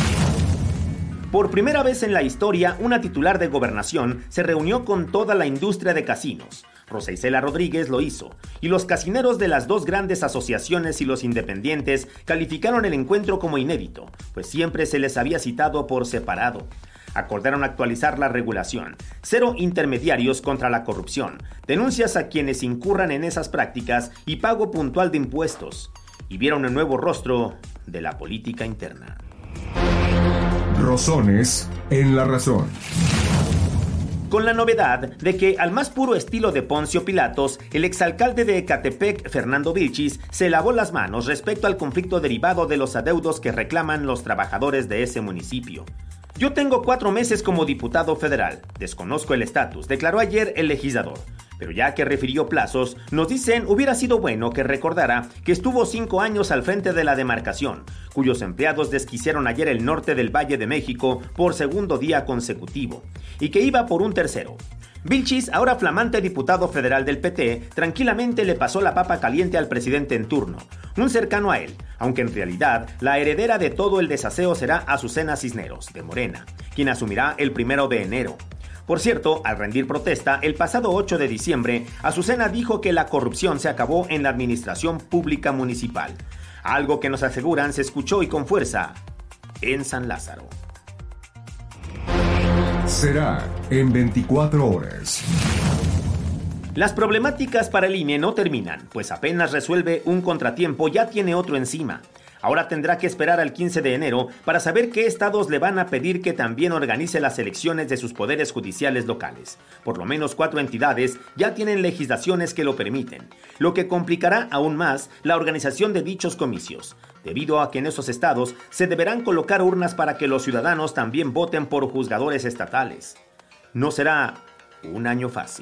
Por primera vez en la historia, una titular de gobernación se reunió con toda la industria de casinos. Rosa Isela Rodríguez lo hizo, y los casineros de las dos grandes asociaciones y los independientes calificaron el encuentro como inédito, pues siempre se les había citado por separado. Acordaron actualizar la regulación, cero intermediarios contra la corrupción, denuncias a quienes incurran en esas prácticas y pago puntual de impuestos, y vieron el nuevo rostro de la política interna. Rosones en La Razón. con la novedad de que, al más puro estilo de Poncio Pilatos, el exalcalde de Ecatepec, Fernando Vilchis, se lavó las manos respecto al conflicto derivado de los adeudos que reclaman los trabajadores de ese municipio. Yo tengo cuatro meses como diputado federal, desconozco el estatus, declaró ayer el legislador. Pero ya que refirió plazos, nos dicen hubiera sido bueno que recordara que estuvo cinco años al frente de la demarcación, cuyos empleados desquiciaron ayer el norte del Valle de México por segundo día consecutivo, y que iba por un tercero. Vilchis, ahora flamante diputado federal del P T, tranquilamente le pasó la papa caliente al presidente en turno, un cercano a él, aunque en realidad la heredera de todo el desaseo será Azucena Cisneros, de Morena, quien asumirá el primero de enero. Por cierto, al rendir protesta, el pasado ocho de diciembre, Azucena dijo que la corrupción se acabó en la administración pública municipal, algo que nos aseguran se escuchó y con fuerza en San Lázaro. Será en veinticuatro horas. Las problemáticas para el I N E no terminan, pues apenas resuelve un contratiempo ya tiene otro encima. Ahora tendrá que esperar al quince de enero para saber qué estados le van a pedir que también organice las elecciones de sus poderes judiciales locales. Por lo menos cuatro entidades ya tienen legislaciones que lo permiten, lo que complicará aún más la organización de dichos comicios, debido a que en esos estados se deberán colocar urnas para que los ciudadanos también voten por juzgadores estatales. No será un año fácil.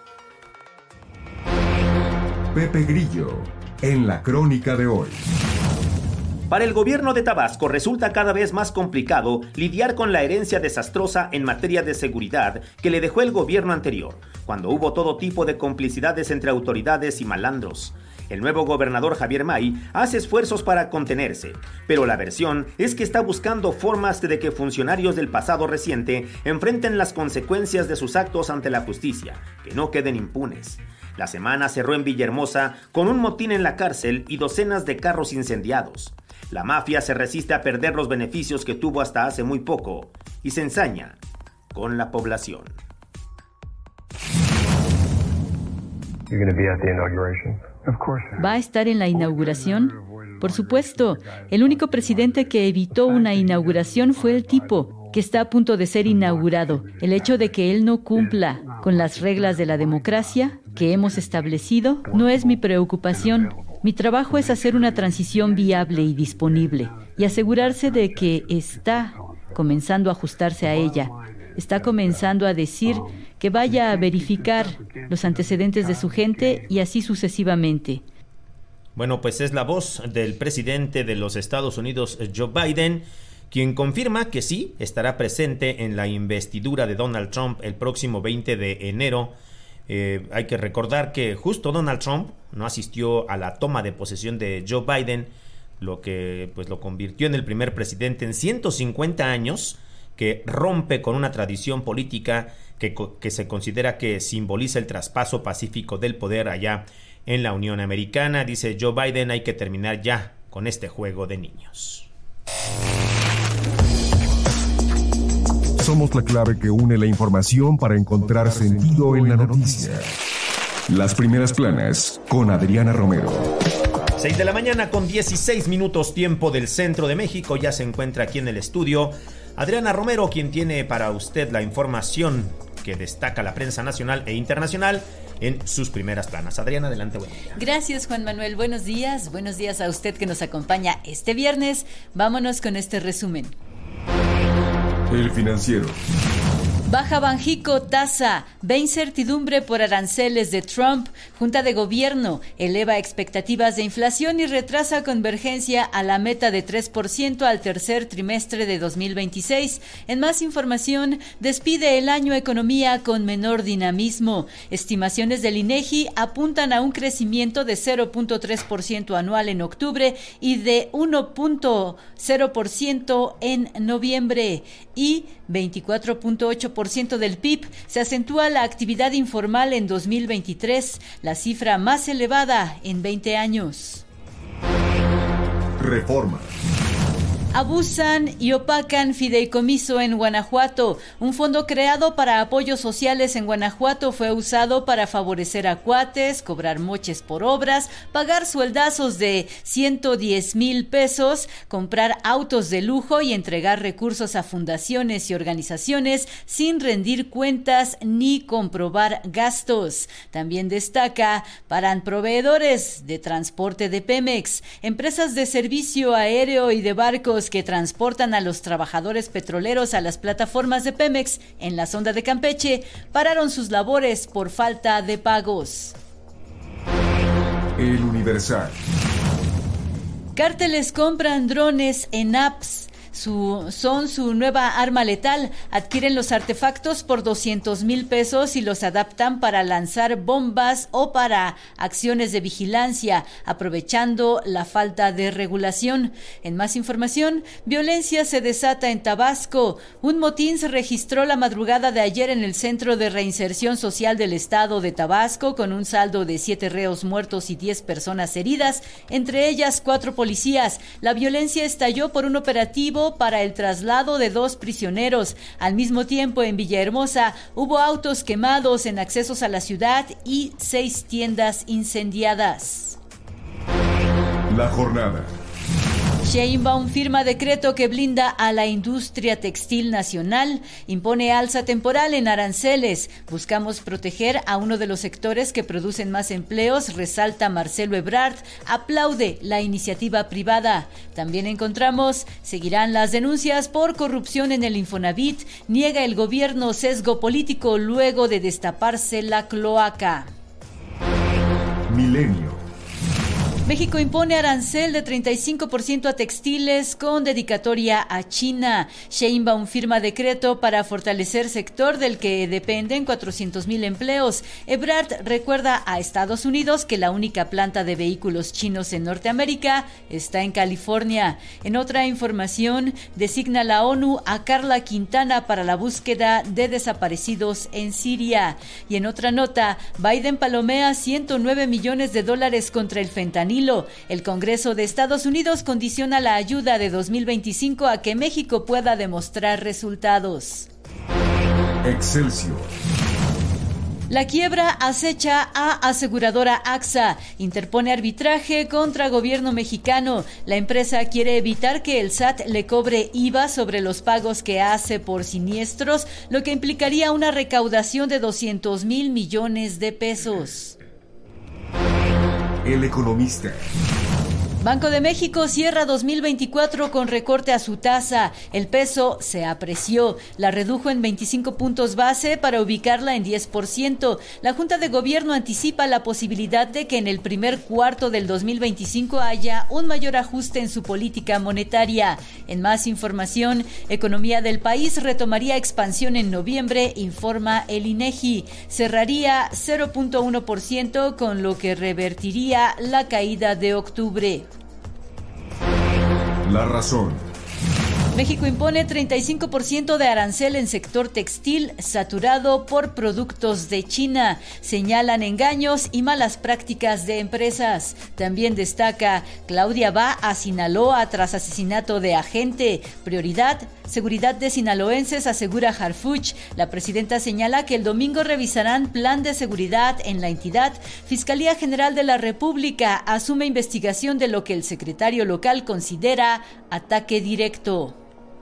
Pepe Grillo, en la crónica de hoy. Para el gobierno de Tabasco resulta cada vez más complicado lidiar con la herencia desastrosa en materia de seguridad que le dejó el gobierno anterior, cuando hubo todo tipo de complicidades entre autoridades y malandros. El nuevo gobernador Javier May hace esfuerzos para contenerse, pero la versión es que está buscando formas de que funcionarios del pasado reciente enfrenten las consecuencias de sus actos ante la justicia, que no queden impunes. La semana cerró en Villahermosa con un motín en la cárcel y docenas de carros incendiados. La mafia se resiste a perder los beneficios que tuvo hasta hace muy poco y se ensaña con la población. ¿Va a estar en la inauguración? Por supuesto. El único presidente que evitó una inauguración fue el tipo, que está a punto de ser inaugurado. El hecho de que él no cumpla con las reglas de la democracia que hemos establecido no es mi preocupación. Mi trabajo es hacer una transición viable y disponible y asegurarse de que está comenzando a ajustarse a ella. Está comenzando a decir que vaya a verificar los antecedentes de su gente y así sucesivamente. Bueno, pues es la voz del presidente de los Estados Unidos, Joe Biden, quien confirma que sí estará presente en la investidura de Donald Trump el próximo veinte de enero. Eh, hay que recordar que justo Donald Trump no asistió a la toma de posesión de Joe Biden, lo que pues lo convirtió en el primer presidente en ciento cincuenta años que rompe con una tradición política que, que se considera que simboliza el traspaso pacífico del poder allá en la Unión Americana. Dice Joe Biden, hay que terminar ya con este juego de niños. Somos la clave que une la información para encontrar sentido en la noticia. Las primeras planas con Adriana Romero. seis de la mañana con dieciséis minutos tiempo del centro de México. Ya se encuentra aquí en el estudio Adriana Romero, quien tiene para usted la información que destaca la prensa nacional e internacional en sus primeras planas. Adriana, adelante, buen día. Gracias, Juan Manuel. Buenos días. Buenos días a usted que nos acompaña este viernes. Vámonos con este resumen. El Financiero. Baja Banjico tasa, ve incertidumbre por aranceles de Trump. Junta de Gobierno eleva expectativas de inflación y retrasa convergencia a la meta de tres por ciento al tercer trimestre de dos mil veintiséis. En más información, despide el año economía con menor dinamismo. Estimaciones del INEGI apuntan a un crecimiento de cero punto tres por ciento anual en octubre y de uno punto cero por ciento en noviembre. Y veinticuatro punto ocho por ciento del P I B. Se acentúa la actividad informal en dos mil veintitrés, la cifra más elevada en veinte años. Reforma. Abusan y opacan fideicomiso en Guanajuato. Un fondo creado para apoyos sociales en Guanajuato fue usado para favorecer a cuates, cobrar moches por obras, pagar sueldazos de ciento diez mil pesos, comprar autos de lujo y entregar recursos a fundaciones y organizaciones sin rendir cuentas ni comprobar gastos. También destaca, paran proveedores de transporte de Pemex, empresas de servicio aéreo y de barcos que transportan a los trabajadores petroleros a las plataformas de Pemex en la sonda de Campeche, pararon sus labores por falta de pagos. El Universal. Cárteles compran drones en apps. Su, son su nueva arma letal. Adquieren los artefactos por doscientos mil pesos y los adaptan para lanzar bombas o para acciones de vigilancia, aprovechando la falta de regulación. En más información, violencia se desata en Tabasco. Un motín se registró la madrugada de ayer en el Centro de Reinserción Social del Estado de Tabasco, con un saldo de siete reos muertos y diez personas heridas, entre ellas cuatro policías. La violencia estalló por un operativo para el traslado de dos prisioneros. Al mismo tiempo, en Villahermosa hubo autos quemados en accesos a la ciudad y seis tiendas incendiadas. La jornada. Sheinbaum firma decreto que blinda a la industria textil nacional, impone alza temporal en aranceles. Buscamos proteger a uno de los sectores que producen más empleos, resalta Marcelo Ebrard, aplaude la iniciativa privada. También encontramos, seguirán las denuncias por corrupción en el Infonavit, niega el gobierno sesgo político luego de destaparse la cloaca. Milenio. México impone arancel de treinta y cinco por ciento a textiles con dedicatoria a China. Sheinbaum firma decreto para fortalecer sector del que dependen cuatrocientos mil empleos. Ebrard recuerda a Estados Unidos que la única planta de vehículos chinos en Norteamérica está en California. En otra información, designa la ONU a Karla Quintana para la búsqueda de desaparecidos en Siria. Y en otra nota, Biden palomea ciento nueve millones de dólares contra el fentanilo. El Congreso de Estados Unidos condiciona la ayuda de dos mil veinticinco a que México pueda demostrar resultados. Excelsior. La quiebra acecha a aseguradora AXA. Interpone arbitraje contra gobierno mexicano. La empresa quiere evitar que el S A T le cobre I V A sobre los pagos que hace por siniestros, lo que implicaría una recaudación de doscientos mil millones de pesos. El Economista. Banco de México cierra dos mil veinticuatro con recorte a su tasa. El peso se apreció, la redujo en veinticinco puntos base para ubicarla en diez por ciento. La Junta de Gobierno anticipa la posibilidad de que en el primer cuarto del dos mil veinticinco haya un mayor ajuste en su política monetaria. En más información, economía del país retomaría expansión en noviembre, informa el INEGI. Cerraría cero punto uno por ciento, con lo que revertiría la caída de octubre. La razón. México impone treinta y cinco por ciento de arancel en sector textil saturado por productos de China. Señalan engaños y malas prácticas de empresas. También destaca, Claudia va a Sinaloa tras asesinato de agente. Prioridad, seguridad de sinaloenses, asegura Harfuch. La presidenta señala que el domingo revisarán plan de seguridad en la entidad. Fiscalía General de la República asume investigación de lo que el secretario local considera ataque directo.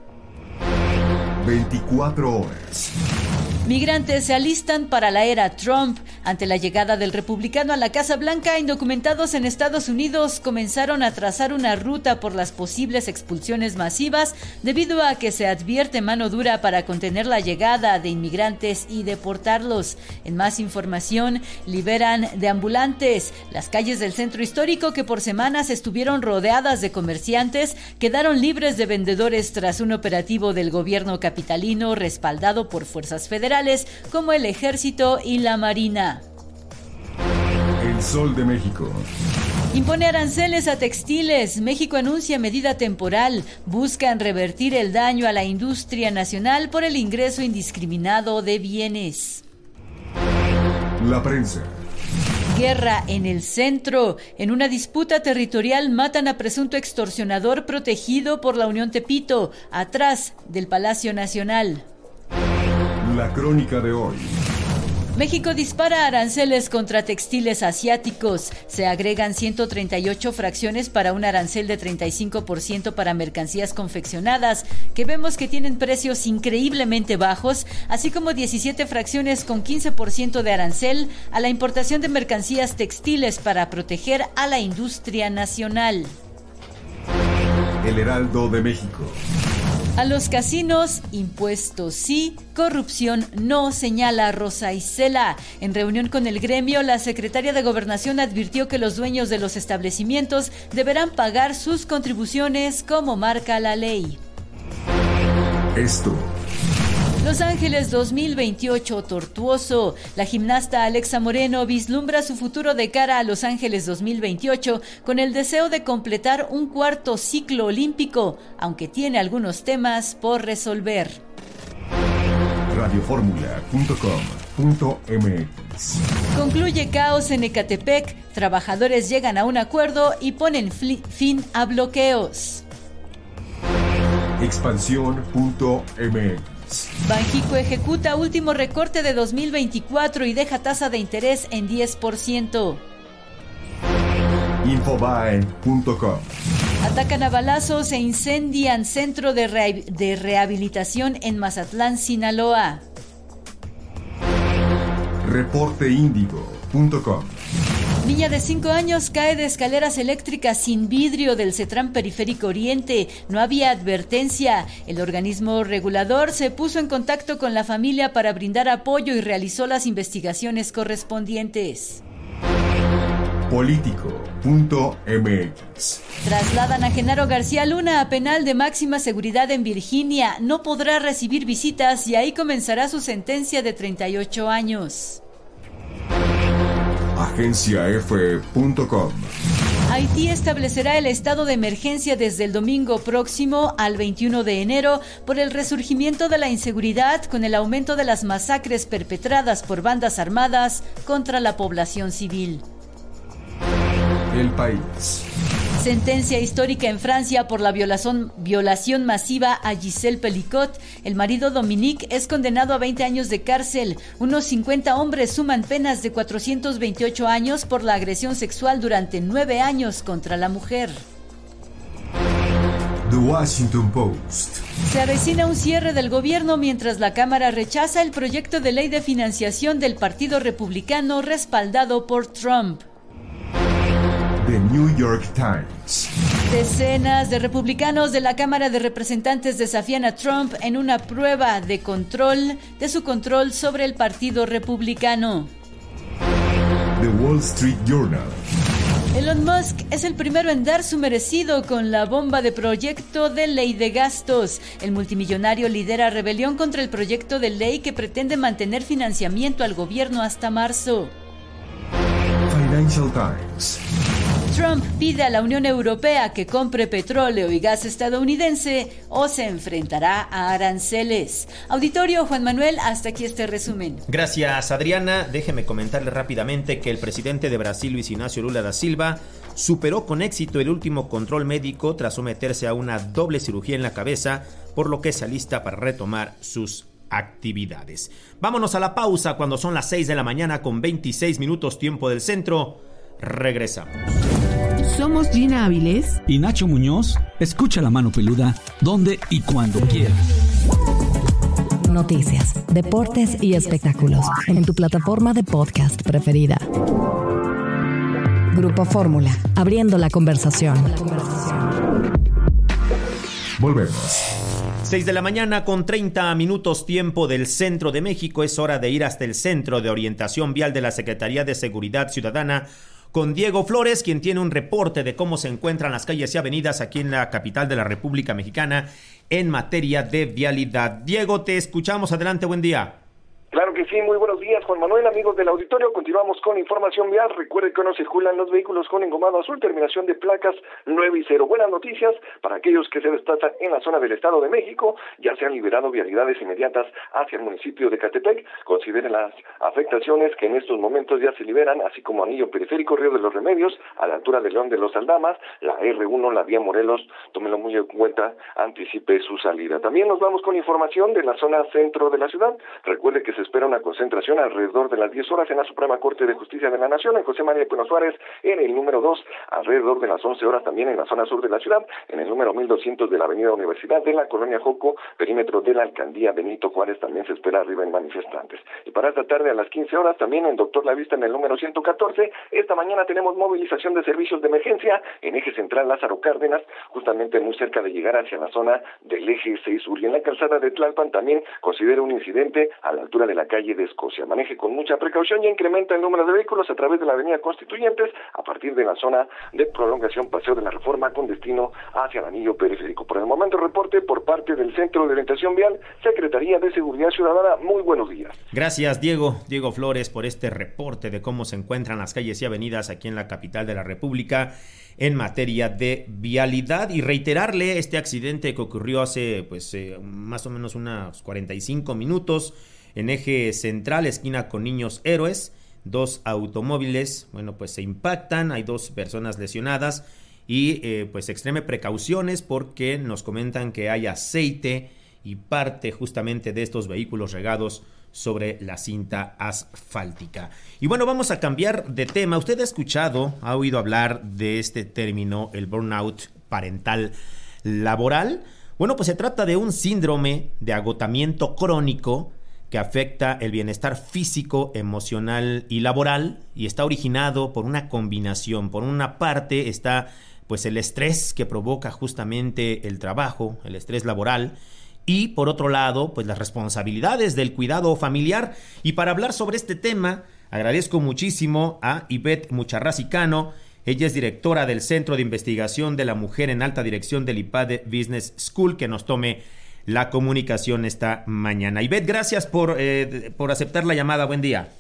veinticuatro horas. Migrantes se alistan para la era Trump. Ante la llegada del republicano a la Casa Blanca, indocumentados en Estados Unidos comenzaron a trazar una ruta por las posibles expulsiones masivas debido a que se advierte mano dura para contener la llegada de inmigrantes y deportarlos. En más información, liberan de ambulantes. Las calles del centro histórico, que por semanas estuvieron rodeadas de comerciantes, quedaron libres de vendedores tras un operativo del gobierno capitalino respaldado por fuerzas federales como el Ejército y la Marina. El Sol de México. Impone aranceles a textiles. México anuncia medida temporal. Buscan revertir el daño a la industria nacional por el ingreso indiscriminado de bienes. La prensa. Guerra en el centro. En una disputa territorial matan a presunto extorsionador protegido por la Unión Tepito, atrás del Palacio Nacional. La crónica de hoy. México dispara aranceles contra textiles asiáticos. Se agregan ciento treinta y ocho fracciones para un arancel de treinta y cinco por ciento para mercancías confeccionadas, que vemos que tienen precios increíblemente bajos, así como diecisiete fracciones con quince por ciento de arancel a la importación de mercancías textiles para proteger a la industria nacional. El Heraldo de México. A los casinos, impuestos sí, corrupción no, señala Rosa Isela. En reunión con el gremio, la secretaria de Gobernación advirtió que los dueños de los establecimientos deberán pagar sus contribuciones como marca la ley. Esto. Los Ángeles dos mil veintiocho tortuoso. La gimnasta Alexa Moreno vislumbra su futuro de cara a Los Ángeles dos mil veintiocho con el deseo de completar un cuarto ciclo olímpico, aunque tiene algunos temas por resolver. radio fórmula punto com punto m x. Concluye caos en Ecatepec. Trabajadores llegan a un acuerdo y ponen fin a bloqueos. expansión punto m x. Banxico ejecuta último recorte de dos mil veinticuatro y deja tasa de interés en diez por ciento. infobae punto com. Atacan a balazos e incendian centro de, re- de rehabilitación en Mazatlán, Sinaloa. reporte índigo punto com. Niña de cinco años cae de escaleras eléctricas sin vidrio del Cetram Periférico Oriente. No había advertencia. El organismo regulador se puso en contacto con la familia para brindar apoyo y realizó las investigaciones correspondientes. político punto m x. Trasladan a Genaro García Luna a penal de máxima seguridad en Virginia. No podrá recibir visitas y ahí comenzará su sentencia de treinta y ocho años. agencia efe punto com. Haití establecerá el estado de emergencia desde el domingo próximo al veintiuno de enero por el resurgimiento de la inseguridad con el aumento de las masacres perpetradas por bandas armadas contra la población civil. El País. Sentencia histórica en Francia por la violación, violación masiva a Giselle Pelicot. El marido Dominique es condenado a veinte años de cárcel. Unos cincuenta hombres suman penas de cuatrocientos veintiocho años por la agresión sexual durante nueve años contra la mujer. The Washington Post. Se avecina un cierre del gobierno mientras la Cámara rechaza el proyecto de ley de financiación del Partido Republicano respaldado por Trump. The New York Times. Decenas de republicanos de la Cámara de Representantes desafían a Trump en una prueba de control de su control sobre el Partido Republicano. The Wall Street Journal. Elon Musk es el primero en dar su merecido con la bomba de proyecto de ley de gastos. El multimillonario lidera rebelión contra el proyecto de ley que pretende mantener financiamiento al gobierno hasta marzo. Financial Times. Trump pide a la Unión Europea que compre petróleo y gas estadounidense o se enfrentará a aranceles. Auditorio, Juan Manuel, hasta aquí este resumen. Gracias, Adriana. Déjeme comentarle rápidamente que el presidente de Brasil, Luis Ignacio Lula da Silva, superó con éxito el último control médico tras someterse a una doble cirugía en la cabeza, por lo que se alista para retomar sus actividades. Vámonos a la pausa cuando son las seis de la mañana con veintiséis minutos tiempo del centro. Regresamos. Somos Gina Áviles y Nacho Muñoz. Escucha La Mano Peluda donde y cuando quieras. Noticias, deportes y espectáculos en tu plataforma de podcast preferida. Grupo Fórmula, abriendo la conversación. Volvemos. seis de la mañana con treinta minutos tiempo del centro de México. Es hora de ir hasta el Centro de Orientación Vial de la Secretaría de Seguridad Ciudadana con Diego Flores, quien tiene un reporte de cómo se encuentran las calles y avenidas aquí en la capital de la República Mexicana en materia de vialidad. Diego, te escuchamos. Adelante, buen día. Claro que sí, muy buenos días. días, Juan Manuel, amigos del auditorio. Continuamos con información vial. Recuerde que no circulan los vehículos con engomado azul, terminación de placas nueve y cero. Buenas noticias para aquellos que se desplazan en la zona del Estado de México. Ya se han liberado vialidades inmediatas hacia el municipio de Ecatepec. Consideren las afectaciones que en estos momentos ya se liberan, así como anillo periférico, Río de los Remedios, a la altura de León de los Aldamas, la erre uno, la vía Morelos. Tómenlo muy en cuenta, anticipe su salida. También nos vamos con información de la zona centro de la ciudad. Recuerde que se espera una concentración alrededor de las diez horas en la Suprema Corte de Justicia de la Nación, en José María Pino Suárez, en el número dos, alrededor de las once horas también en la zona sur de la ciudad, en el número mil doscientos de la Avenida Universidad, de la Colonia Joco, perímetro de la Alcaldía Benito Juárez, también se espera arriba en manifestantes. Y para esta tarde a las quince horas también en Doctor La Vista en el número ciento catorce, esta mañana tenemos movilización de servicios de emergencia en Eje Central Lázaro Cárdenas, justamente muy cerca de llegar hacia la zona del Eje seis Sur, y en la calzada de Tlalpan también considera un incidente a la altura de la calle de Escocia. Maneje con mucha precaución y incrementa el número de vehículos a través de la avenida Constituyentes a partir de la zona de prolongación Paseo de la Reforma con destino hacia el anillo periférico. Por el momento, reporte por parte del Centro de Orientación Vial, Secretaría de Seguridad Ciudadana. Muy buenos días. Gracias, Diego, Diego Flores, por este reporte de cómo se encuentran las calles y avenidas aquí en la capital de la República en materia de vialidad, y reiterarle este accidente que ocurrió hace pues eh, más o menos unos cuarenta y cinco minutos en Eje Central, esquina con Niños Héroes. Dos automóviles, bueno, pues se impactan, hay dos personas lesionadas y eh, pues extreme precauciones porque nos comentan que hay aceite y parte justamente de estos vehículos regados sobre la cinta asfáltica. Y bueno, vamos a cambiar de tema. Usted ha escuchado, ha oído hablar de este término, el burnout parental laboral. Bueno, pues se trata de un síndrome de agotamiento crónico que afecta el bienestar físico, emocional y laboral, y está originado por una combinación. Por una parte está pues el estrés que provoca justamente el trabajo, el estrés laboral, y por otro lado, pues las responsabilidades del cuidado familiar. Y para hablar sobre este tema, agradezco muchísimo a Ivette Mucharrasi Cano. Ella es directora del Centro de Investigación de la Mujer en Alta Dirección del IPADE Business School, que nos tome la comunicación esta mañana. Ivette, gracias por, eh, por aceptar la llamada. Buen día.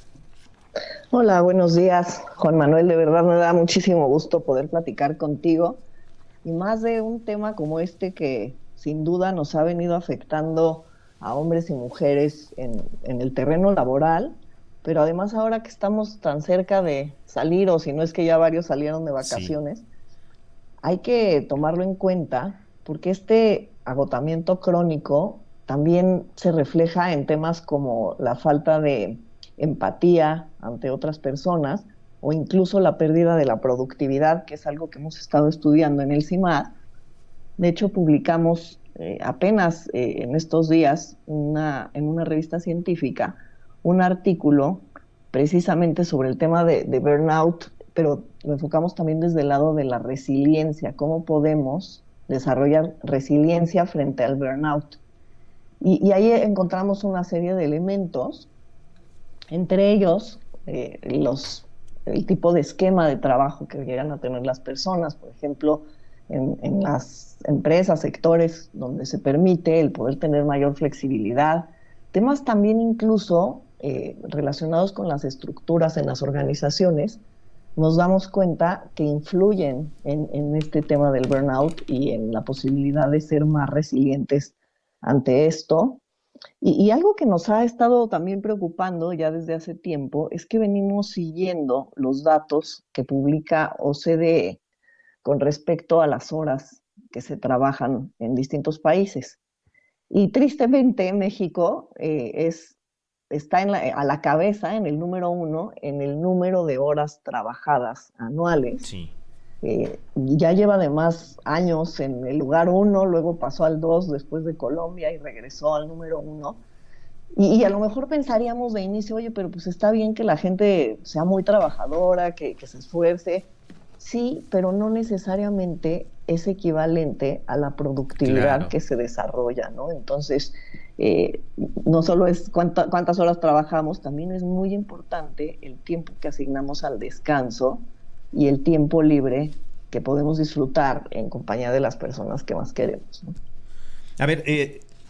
Hola, buenos días, Juan Manuel. De verdad me da muchísimo gusto poder platicar contigo, y más de un tema como este que sin duda nos ha venido afectando a hombres y mujeres en, en el terreno laboral, pero además ahora que estamos tan cerca de salir, o si no es que ya varios salieron de vacaciones, sí, hay que tomarlo en cuenta, porque este agotamiento crónico también se refleja en temas como la falta de empatía ante otras personas, o incluso la pérdida de la productividad, que es algo que hemos estado estudiando en el CIMAD. De hecho, publicamos eh, apenas eh, en estos días una, en una revista científica un artículo precisamente sobre el tema de, de burnout, pero lo enfocamos también desde el lado de la resiliencia, cómo podemos desarrollar resiliencia frente al burnout. Y, y ahí encontramos una serie de elementos, entre ellos eh, los, el tipo de esquema de trabajo que llegan a tener las personas, por ejemplo, en, en las empresas, sectores donde se permite el poder tener mayor flexibilidad, temas también incluso eh, relacionados con las estructuras en las organizaciones, nos damos cuenta que influyen en, en este tema del burnout y en la posibilidad de ser más resilientes ante esto. Y, y algo que nos ha estado también preocupando ya desde hace tiempo es que venimos siguiendo los datos que publica O C D E con respecto a las horas que se trabajan en distintos países. Y tristemente México eh, es, está en la, a la cabeza, en el número uno, en el número de horas trabajadas anuales. Sí. Eh, ya lleva además años en el lugar uno, luego pasó al dos después de Colombia y regresó al número uno. Y, y a lo mejor pensaríamos de inicio, oye, pero pues está bien que la gente sea muy trabajadora, que, que se esfuerce. Sí, pero no necesariamente es equivalente a la productividad claro. que se desarrolla, ¿no? Entonces, eh, no solo es cuánta, cuántas horas trabajamos, también es muy importante el tiempo que asignamos al descanso y el tiempo libre que podemos disfrutar en compañía de las personas que más queremos, ¿no? A ver, eh,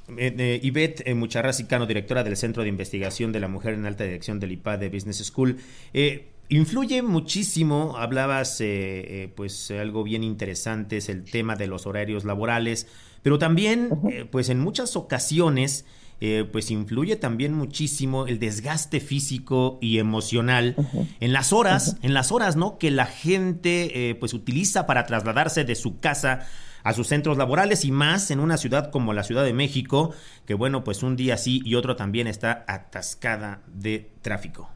Eh, eh, Ivette eh, Mucharrasi Cano, directora del Centro de Investigación de la Mujer en Alta Dirección del I P A D Business School. Eh, influye muchísimo, hablabas, eh, eh, pues algo bien interesante es el tema de los horarios laborales, pero también, uh-huh. eh, pues en muchas ocasiones, eh, pues influye también muchísimo el desgaste físico y emocional uh-huh. en las horas, uh-huh. en las horas, ¿no? Que la gente, eh, pues utiliza para trasladarse de su casa a sus centros laborales y más en una ciudad como la Ciudad de México, que bueno, pues un día sí y otro también está atascada de tráfico.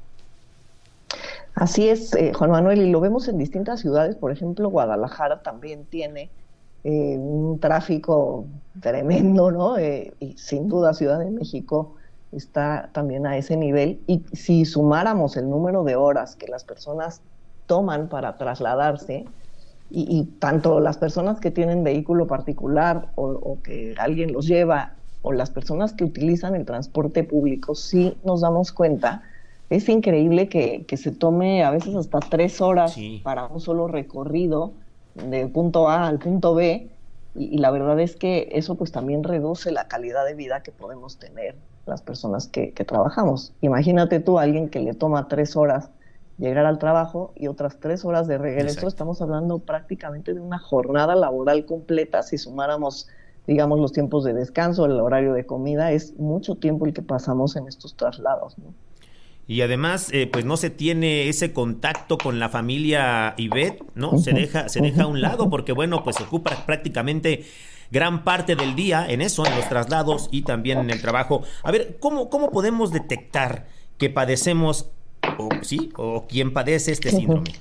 Así es, eh, Juan Manuel, y lo vemos en distintas ciudades. Por ejemplo, Guadalajara también tiene eh, un tráfico tremendo, ¿no? Eh, y sin duda Ciudad de México está también a ese nivel. Y si sumáramos el número de horas que las personas toman para trasladarse, Y, y tanto las personas que tienen vehículo particular o, o que alguien los lleva o las personas que utilizan el transporte público, sí nos damos cuenta, es increíble que, que se tome a veces hasta tres horas sí. para un solo recorrido de punto A al punto B y, y la verdad es que eso pues también reduce la calidad de vida que podemos tener las personas que, que trabajamos. Imagínate tú a alguien que le toma tres horas llegar al trabajo y otras tres horas de regreso. Exacto. Estamos hablando prácticamente de una jornada laboral completa. Si sumáramos, digamos, los tiempos de descanso, el horario de comida, es mucho tiempo el que pasamos en estos traslados, ¿no? Y además, eh, pues no se tiene ese contacto con la familia Ivette, ¿no? Uh-huh. Se deja, se deja a un lado porque, bueno, pues se ocupa prácticamente gran parte del día en eso, en los traslados y también en el trabajo. A ver, ¿cómo, cómo podemos detectar que padecemos o sí, o quién padece este síndrome?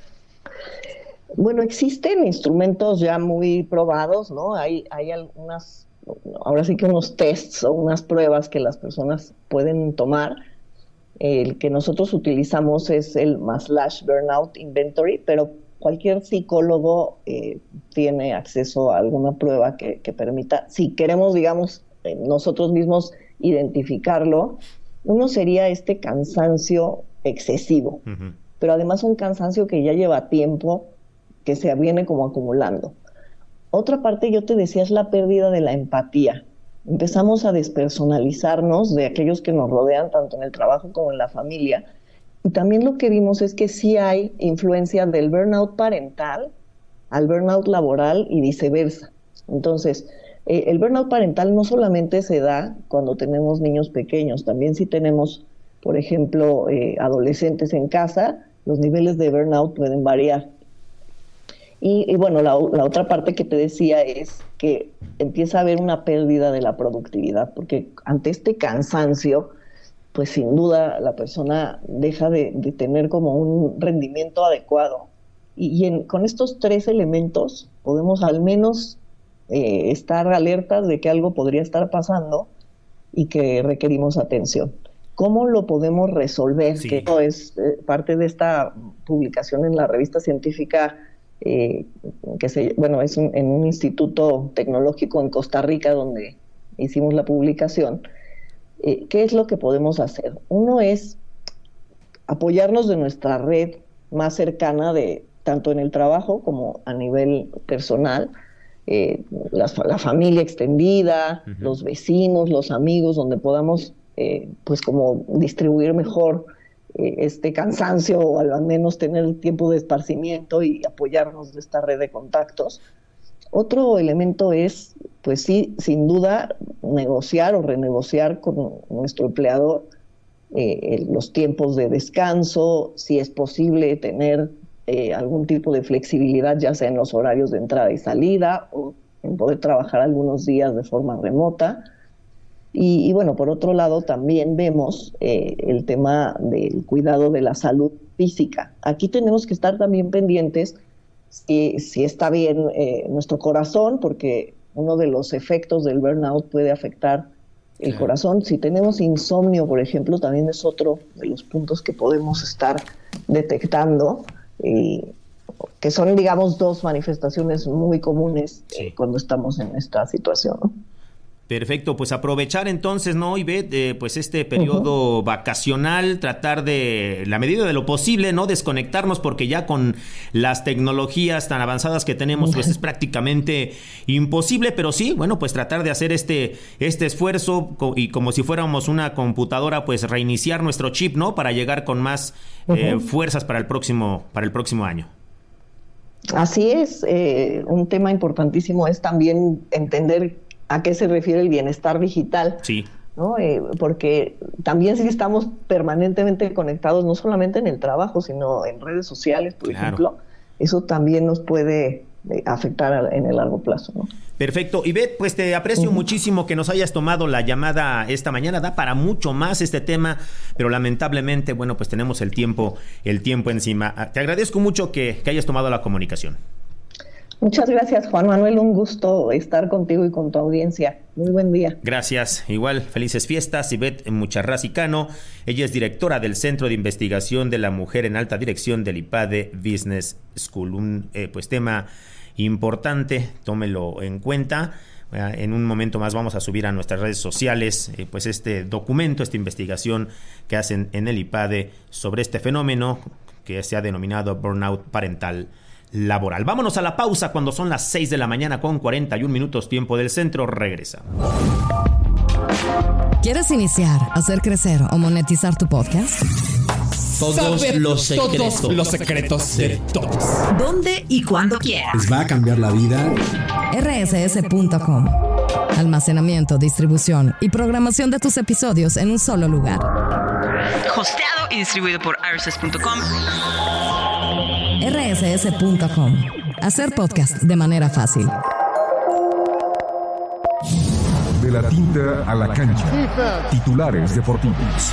Bueno, existen instrumentos ya muy probados, ¿no? Hay, hay algunas, ahora sí que unos tests o unas pruebas que las personas pueden tomar. El que nosotros utilizamos es el Maslach Burnout Inventory, pero cualquier psicólogo eh, tiene acceso a alguna prueba que, que permita, si queremos, digamos, eh, nosotros mismos identificarlo. Uno sería este cansancio excesivo, uh-huh. pero además un cansancio que ya lleva tiempo, que se viene como acumulando. Otra parte, yo te decía, es la pérdida de la empatía. Empezamos a despersonalizarnos de aquellos que nos rodean, tanto en el trabajo como en la familia. Y también lo que vimos es que sí hay influencia del burnout parental al burnout laboral y viceversa. Entonces, eh, el burnout parental no solamente se da cuando tenemos niños pequeños, también si tenemos, por ejemplo, eh, adolescentes en casa, los niveles de burnout pueden variar. Y, y bueno, la, la otra parte que te decía es que empieza a haber una pérdida de la productividad, porque ante este cansancio, pues sin duda la persona deja de, de tener como un rendimiento adecuado. Y, y en, con estos tres elementos podemos al menos eh, estar alertas de que algo podría estar pasando y que requerimos atención. ¿Cómo lo podemos resolver? Sí. Que esto es eh, parte de esta publicación en la revista científica, eh, que se, bueno, es un, en un instituto tecnológico en Costa Rica donde hicimos la publicación. Eh, ¿Qué es lo que podemos hacer? Uno es apoyarnos de nuestra red más cercana, de tanto en el trabajo como a nivel personal, eh, la, la familia extendida, uh-huh. los vecinos, los amigos, donde podamos Eh, pues como distribuir mejor eh, este cansancio o al menos tener tiempo de esparcimiento y apoyarnos de esta red de contactos. Otro elemento es, pues sí, sin duda, negociar o renegociar con nuestro empleador eh, los tiempos de descanso, si es posible tener eh, algún tipo de flexibilidad, ya sea en los horarios de entrada y salida o en poder trabajar algunos días de forma remota. Y, y bueno, por otro lado también vemos eh, el tema del cuidado de la salud física. Aquí tenemos que estar también pendientes si, si está bien eh, nuestro corazón, porque uno de los efectos del burnout puede afectar el sí. corazón. Si tenemos insomnio, por ejemplo, también es otro de los puntos que podemos estar detectando, eh, que son, digamos, dos manifestaciones muy comunes sí. eh, cuando estamos en esta situación, ¿no? Perfecto, pues aprovechar entonces, ¿no, Ivette? Eh, pues este periodo uh-huh. vacacional, tratar de, la medida de lo posible, ¿no? Desconectarnos, porque ya con las tecnologías tan avanzadas que tenemos, pues es prácticamente imposible, pero sí, bueno, pues tratar de hacer este, este esfuerzo y como si fuéramos una computadora, pues reiniciar nuestro chip, ¿no? Para llegar con más uh-huh. eh, fuerzas para el próximo, para el próximo año. Así es, eh, un tema importantísimo es también entender a qué se refiere el bienestar digital. Sí. ¿No? Eh, porque también si estamos permanentemente conectados, no solamente en el trabajo, sino en redes sociales, por claro. ejemplo, eso también nos puede eh, afectar a, en el largo plazo, ¿no? Perfecto. Ivette, pues te aprecio uh-huh. muchísimo que nos hayas tomado la llamada esta mañana. Da para mucho más este tema, pero lamentablemente, bueno, pues tenemos el tiempo, el tiempo encima. Te agradezco mucho que, que hayas tomado la comunicación. Muchas gracias, Juan Manuel. Un gusto estar contigo y con tu audiencia. Muy buen día. Gracias. Igual, felices fiestas. Ivette Mucharrasi Cano. Ella es directora del Centro de Investigación de la Mujer en Alta Dirección del IPADE Business School. Un eh, pues tema importante, tómelo en cuenta. En un momento más vamos a subir a nuestras redes sociales eh, pues este documento, esta investigación que hacen en el IPADE sobre este fenómeno que se ha denominado burnout parental laboral. Vámonos a la pausa cuando son las seis de la mañana con cuarenta y un minutos tiempo del centro. Regresa. ¿Quieres iniciar, hacer crecer o monetizar tu podcast? Todos Saber los secretos. Todos los secretos de todos. ¿Dónde y cuándo quieras? ¿Les va a cambiar la vida? R S S punto com. Almacenamiento, distribución y programación de tus episodios en un solo lugar. Hosteado y distribuido por R S S punto com. R S S punto com. Hacer podcast de manera fácil. De la tinta a la cancha. Titulares deportivos.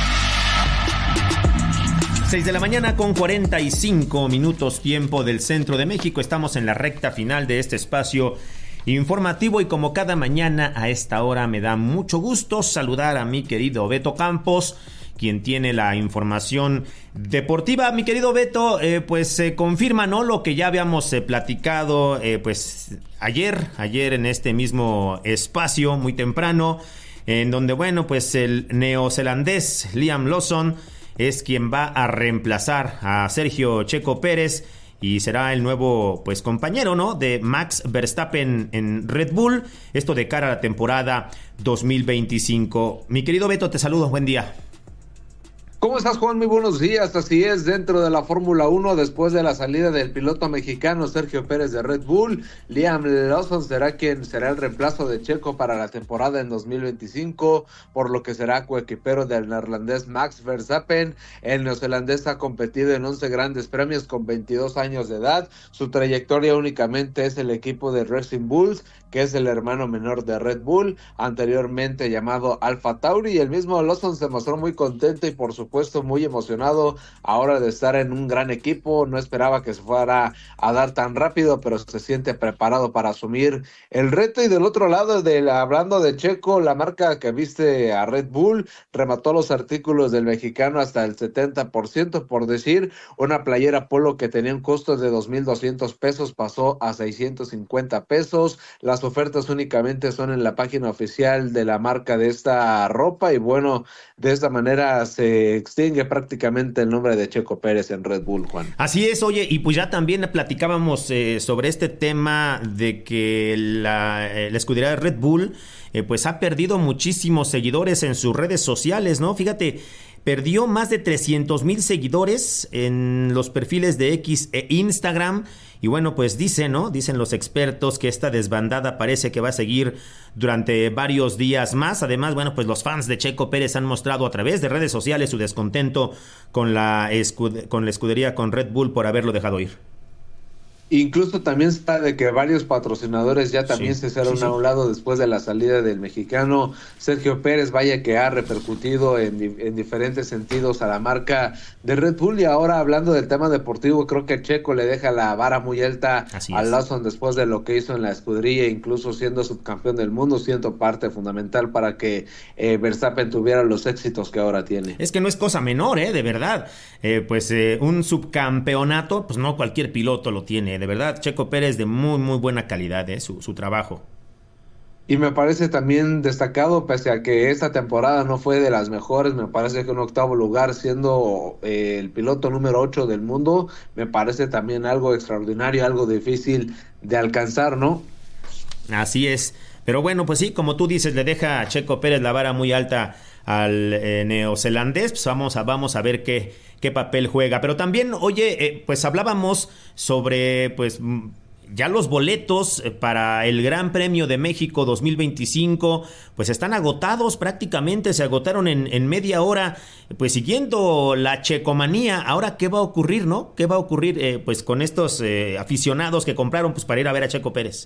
seis de la mañana con cuarenta y cinco minutos tiempo del centro de México. Estamos en la recta final de este espacio informativo y como cada mañana a esta hora me da mucho gusto saludar a mi querido Beto Campos, quien tiene la información deportiva. Mi querido Beto, eh, pues se eh, confirma, ¿no? Lo que ya habíamos eh, platicado, eh, pues ayer, ayer en este mismo espacio, muy temprano, en donde, bueno, pues el neozelandés Liam Lawson es quien va a reemplazar a Sergio Checo Pérez y será el nuevo, pues, compañero, ¿no? De Max Verstappen en Red Bull. Esto de cara a la temporada dos mil veinticinco. Mi querido Beto, te saludo. Buen día. ¿Cómo estás, Juan? Muy buenos días. Así es, dentro de la Fórmula uno, después de la salida del piloto mexicano Sergio Pérez de Red Bull, Liam Lawson será quien será el reemplazo de Checo para la temporada en dos mil veinticinco, por lo que será coequipero del neerlandés Max Verstappen. El neozelandés ha competido en once grandes premios con veintidós años de edad. Su trayectoria únicamente es el equipo de Racing Bulls, que es el hermano menor de Red Bull, anteriormente llamado Alfa Tauri, y el mismo Lawson se mostró muy contento y por supuesto muy emocionado ahora de estar en un gran equipo. No esperaba que se fuera a dar tan rápido, pero se siente preparado para asumir el reto. Y del otro lado, de la, hablando de Checo, la marca que viste a Red Bull remató los artículos del mexicano hasta el setenta por ciento, por decir, una playera polo que tenía un costo de dos mil doscientos pesos pasó a seiscientos cincuenta pesos. Las ofertas únicamente son en la página oficial de la marca de esta ropa y bueno, de esta manera se extingue prácticamente el nombre de Checo Pérez en Red Bull, Juan. Así es, oye, y pues ya también platicábamos eh, sobre este tema de que la, eh, la escudería de Red Bull eh, pues ha perdido muchísimos seguidores en sus redes sociales, ¿no? Fíjate, perdió más de trescientos mil seguidores en los perfiles de X e Instagram. Y bueno, pues dicen, ¿no? Dicen los expertos que esta desbandada parece que va a seguir durante varios días más. Además, bueno, pues los fans de Checo Pérez han mostrado a través de redes sociales su descontento con la, escud- con la escudería, con Red Bull, por haberlo dejado ir. Incluso también está de que varios patrocinadores ya también sí, se hicieron sí, sí. a un lado después de la salida del mexicano Sergio Pérez. Vaya que ha repercutido en, en diferentes sentidos a la marca de Red Bull. Y ahora hablando del tema deportivo, creo que Checo le deja la vara muy alta a Lawson después de lo que hizo en la escudería, incluso siendo subcampeón del mundo, siendo parte fundamental para que eh, Verstappen tuviera los éxitos que ahora tiene. Es que no es cosa menor, eh, de verdad. Eh, pues eh, un subcampeonato, pues no cualquier piloto lo tiene. De verdad, Checo Pérez de muy, muy buena calidad, ¿eh? su, su trabajo. Y me parece también destacado, pese a que esta temporada no fue de las mejores, me parece que un octavo lugar siendo eh, el piloto número ocho del mundo, me parece también algo extraordinario, algo difícil de alcanzar, ¿no? Así es, pero bueno, pues sí, como tú dices, le deja a Checo Pérez la vara muy alta al eh, neozelandés, pues vamos a, vamos a ver qué, qué papel juega. Pero también, oye, eh, pues hablábamos sobre, pues... ya los boletos para el Gran Premio de México dos mil veinticinco pues están agotados prácticamente, se agotaron en, en media hora. Pues siguiendo la checomanía, ahora ¿qué va a ocurrir, no? ¿Qué va a ocurrir eh, pues con estos eh, aficionados que compraron pues para ir a ver a Checo Pérez?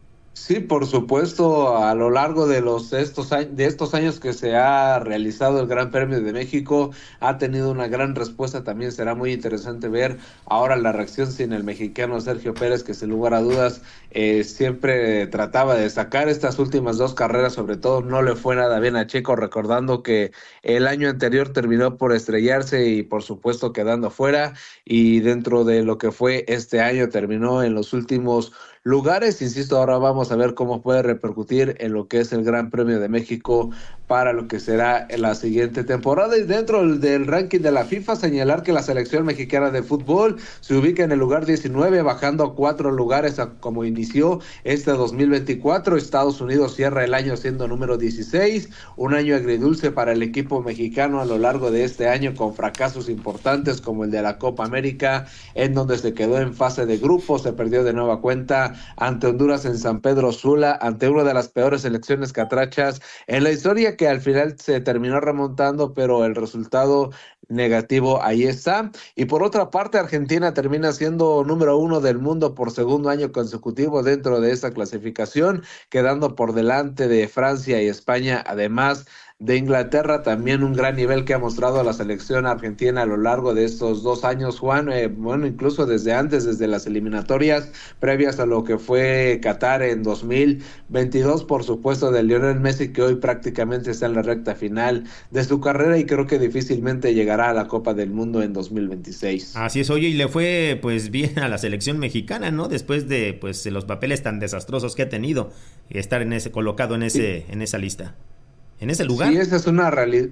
Sí, por supuesto, a lo largo de los estos de estos años que se ha realizado el Gran Premio de México, ha tenido una gran respuesta. También será muy interesante ver ahora la reacción sin el mexicano Sergio Pérez, que sin lugar a dudas eh, siempre trataba de sacar estas últimas dos carreras, sobre todo no le fue nada bien a Checo, recordando que el año anterior terminó por estrellarse y por supuesto quedando fuera, y dentro de lo que fue este año terminó en los últimos lugares. Insisto, ahora vamos a ver cómo puede repercutir en lo que es el Gran Premio de México para lo que será en la siguiente temporada. Y dentro del ranking de la FIFA, señalar que la selección mexicana de fútbol se ubica en el lugar diecinueve, bajando a cuatro lugares a como inició este dos mil veinticuatro. Estados Unidos cierra el año siendo número dieciséis, un año agridulce para el equipo mexicano a lo largo de este año, con fracasos importantes como el de la Copa América, en donde se quedó en fase de grupos, se perdió de nueva cuenta ante Honduras en San Pedro Sula, ante una de las peores selecciones catrachas en la historia, que al final se terminó remontando, pero el resultado negativo ahí está. Y por otra parte, Argentina termina siendo número uno del mundo por segundo año consecutivo dentro de esta clasificación, quedando por delante de Francia y España, además de Inglaterra. También un gran nivel que ha mostrado la selección argentina a lo largo de estos dos años, Juan, eh, bueno, incluso desde antes, desde las eliminatorias previas a lo que fue Qatar en dos mil veintidós, por supuesto, de Lionel Messi, que hoy prácticamente está en la recta final de su carrera y creo que difícilmente llegará a la Copa del Mundo en dos mil veintiséis. Así es, oye, y le fue pues bien a la selección mexicana, ¿no? Después de pues los papeles tan desastrosos que ha tenido, estar en ese colocado en ese sí. en esa lista. ¿En ese lugar? Sí, esa es una realidad.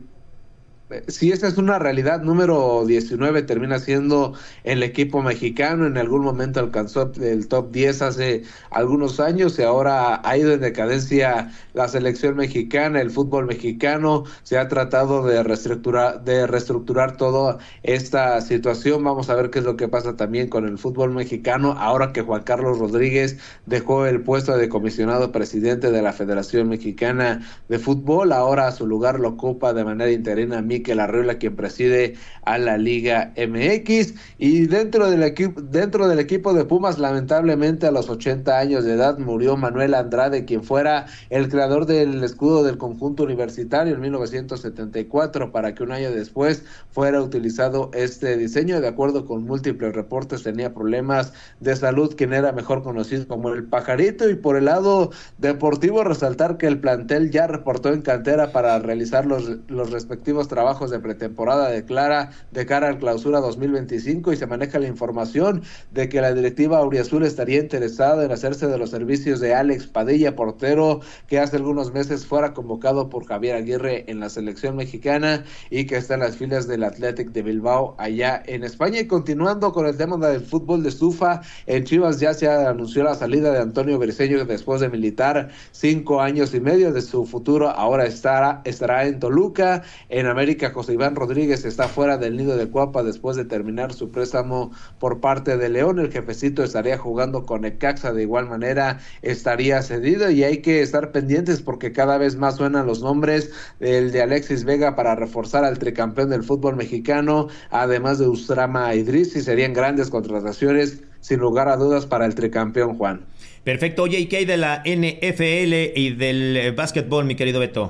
Sí, esa es una realidad. Número diecinueve termina siendo el equipo mexicano. En algún momento alcanzó el top diez hace algunos años y ahora ha ido en decadencia la selección mexicana, el fútbol mexicano. Se ha tratado de reestructurar, de reestructurar toda esta situación. Vamos a ver qué es lo que pasa también con el fútbol mexicano ahora que Juan Carlos Rodríguez dejó el puesto de comisionado presidente de la Federación Mexicana de Fútbol. Ahora su lugar lo ocupa de manera interina Mikel Arriola, quien preside a la Liga M X. Y dentro del equipo dentro del equipo de Pumas, lamentablemente a los ochenta años de edad murió Manuel Andrade, quien fuera el creador del escudo del conjunto universitario en mil novecientos setenta y cuatro, para que un año después fuera utilizado este diseño. De acuerdo con múltiples reportes, tenía problemas de salud, quien era mejor conocido como el Pajarito. Y por el lado deportivo, resaltar que el plantel ya reportó en cantera para realizar los, los respectivos trabajos de pretemporada de, Clara, de cara al clausura dos mil veinticinco, y se maneja la información de que la directiva auriazul estaría interesada en hacerse de los servicios de Alex Padilla, portero que hace algunos meses fuera convocado por Javier Aguirre en la selección mexicana y que está en las filas del Athletic de Bilbao allá en España. Y continuando con el tema del fútbol de estufa, en Chivas ya se anunció la salida de Antonio Briseño después de militar cinco años y medio de su futuro. Ahora estará, estará en Toluca. En América, José Iván Rodríguez está fuera del nido de Cuapa después de terminar su préstamo por parte de León. El jefecito estaría jugando con Necaxa, de igual manera estaría cedido, y hay que estar pendientes porque cada vez más suenan los nombres del de Alexis Vega para reforzar al tricampeón del fútbol mexicano, además de Ustrama Idris, y serían grandes contrataciones sin lugar a dudas para el tricampeón, Juan. Perfecto. Oye, ¿y qué hay de la N F L y del eh, básquetbol, mi querido Beto?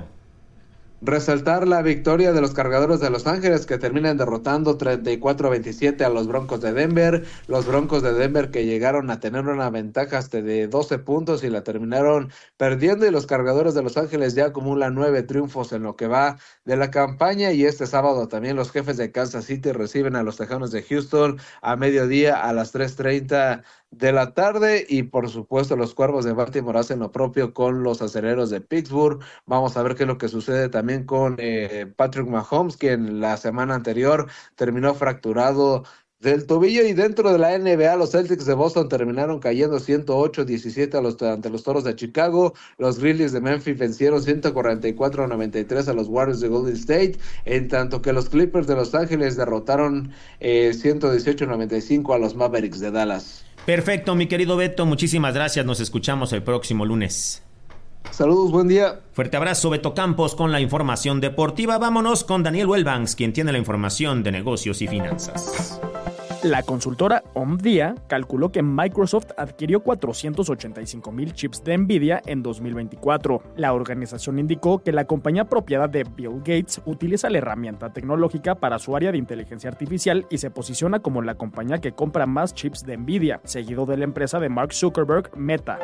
Resaltar la victoria de los Cargadores de Los Ángeles, que terminan derrotando treinta y cuatro a veintisiete a los Broncos de Denver. Los Broncos de Denver que llegaron a tener una ventaja hasta de doce puntos y la terminaron perdiendo, y los Cargadores de Los Ángeles ya acumulan nueve triunfos en lo que va de la campaña. Y este sábado también los Jefes de Kansas City reciben a los Tejanos de Houston a mediodía a las tres treinta de la tarde, y por supuesto los Cuervos de Baltimore hacen lo propio con los Aceleros de Pittsburgh. Vamos a ver qué es lo que sucede también con eh, Patrick Mahomes, quien la semana anterior terminó fracturado del tobillo. Y dentro de la N B A, los Celtics de Boston terminaron cayendo ciento ocho a diecisiete a los, ante los Toros de Chicago. Los Grizzlies de Memphis vencieron ciento cuarenta y cuatro a noventa y tres a los Warriors de Golden State, en tanto que los Clippers de Los Ángeles derrotaron eh, ciento dieciocho a noventa y cinco a los Mavericks de Dallas. Perfecto, mi querido Beto, muchísimas gracias. Nos escuchamos el próximo lunes. Saludos, buen día. Fuerte abrazo, Beto Campos, con la información deportiva. Vámonos con Daniel Wellbanks, quien tiene la información de negocios y finanzas. La consultora Omdia calculó que Microsoft adquirió cuatrocientos ochenta y cinco mil chips de Nvidia en dos mil veinticuatro. La organización indicó que la compañía propiedad de Bill Gates utiliza la herramienta tecnológica para su área de inteligencia artificial y se posiciona como la compañía que compra más chips de Nvidia, seguido de la empresa de Mark Zuckerberg, Meta.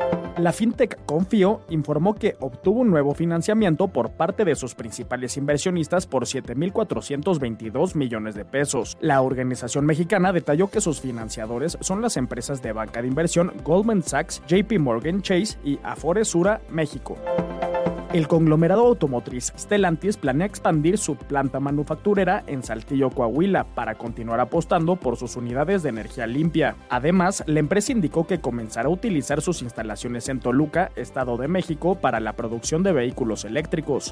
La fintech Confío informó que obtuvo un nuevo financiamiento por parte de sus principales inversionistas por siete mil cuatrocientos veintidós millones de pesos. La organización mexicana detalló que sus financiadores son las empresas de banca de inversión Goldman Sachs, J P Morgan Chase y Afore Sura México. El conglomerado automotriz Stellantis planea expandir su planta manufacturera en Saltillo, Coahuila, para continuar apostando por sus unidades de energía limpia. Además, la empresa indicó que comenzará a utilizar sus instalaciones en Toluca, Estado de México, para la producción de vehículos eléctricos.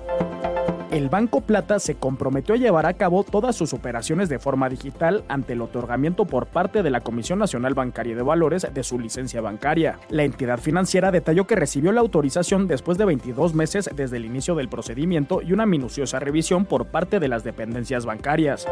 El Banco Plata se comprometió a llevar a cabo todas sus operaciones de forma digital ante el otorgamiento por parte de la Comisión Nacional Bancaria de Valores de su licencia bancaria. La entidad financiera detalló que recibió la autorización después de veintidós meses desde el inicio del procedimiento y una minuciosa revisión por parte de las dependencias bancarias.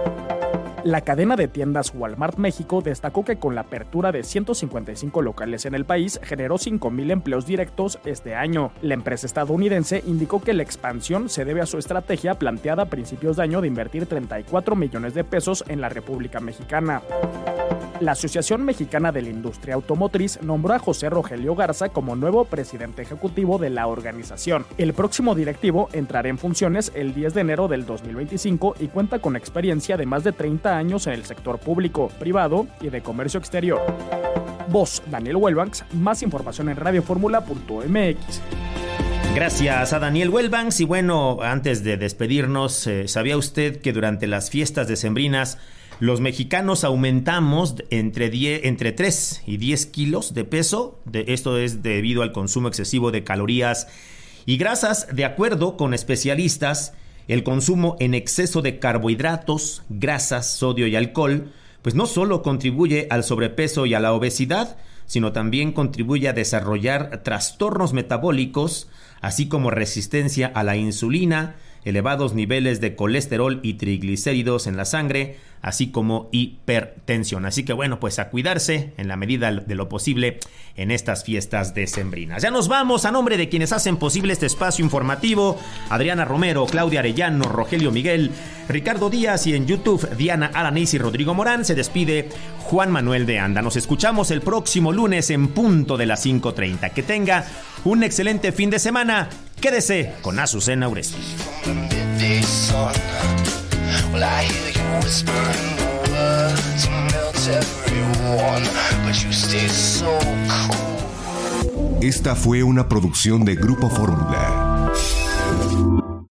La cadena de tiendas Walmart México destacó que con la apertura de ciento cincuenta y cinco locales en el país generó cinco mil empleos directos este año. La empresa estadounidense indicó que la expansión se debe a su estrategia planteada a principios de año de invertir treinta y cuatro millones de pesos en la República Mexicana. La Asociación Mexicana de la Industria Automotriz nombró a José Rogelio Garza como nuevo presidente ejecutivo de la organización. El próximo directivo entrará en funciones el diez de enero del dos mil veinticinco y cuenta con experiencia de más de treinta años en el sector público, privado y de comercio exterior. Voz Daniel Wellbanks, más información en radioformula punto m x. Gracias a Daniel Wellbanks. Y bueno, antes de despedirnos, eh, ¿sabía usted que durante las fiestas decembrinas los mexicanos aumentamos entre, diez, entre tres y diez kilos de peso? De, esto es debido al consumo excesivo de calorías y grasas. De acuerdo con especialistas, el consumo en exceso de carbohidratos, grasas, sodio y alcohol, pues no solo contribuye al sobrepeso y a la obesidad, sino también contribuye a desarrollar trastornos metabólicos, así como resistencia a la insulina, elevados niveles de colesterol y triglicéridos en la sangre, así como hipertensión. Así que bueno, pues a cuidarse en la medida de lo posible en estas fiestas decembrinas. Ya nos vamos. A nombre de quienes hacen posible este espacio informativo: Adriana Romero, Claudia Arellano, Rogelio Miguel, Ricardo Díaz, y en YouTube Diana Alanís y Rodrigo Morán, se despide Juan Manuel de Anda. Nos escuchamos el próximo lunes en punto de las cinco treinta. Que tenga un excelente fin de semana. Quédese con Azucena Uresti. Well, I hear you whispering the words and melt everyone, but you stay so cool. Esta fue una producción de Grupo Fórmula.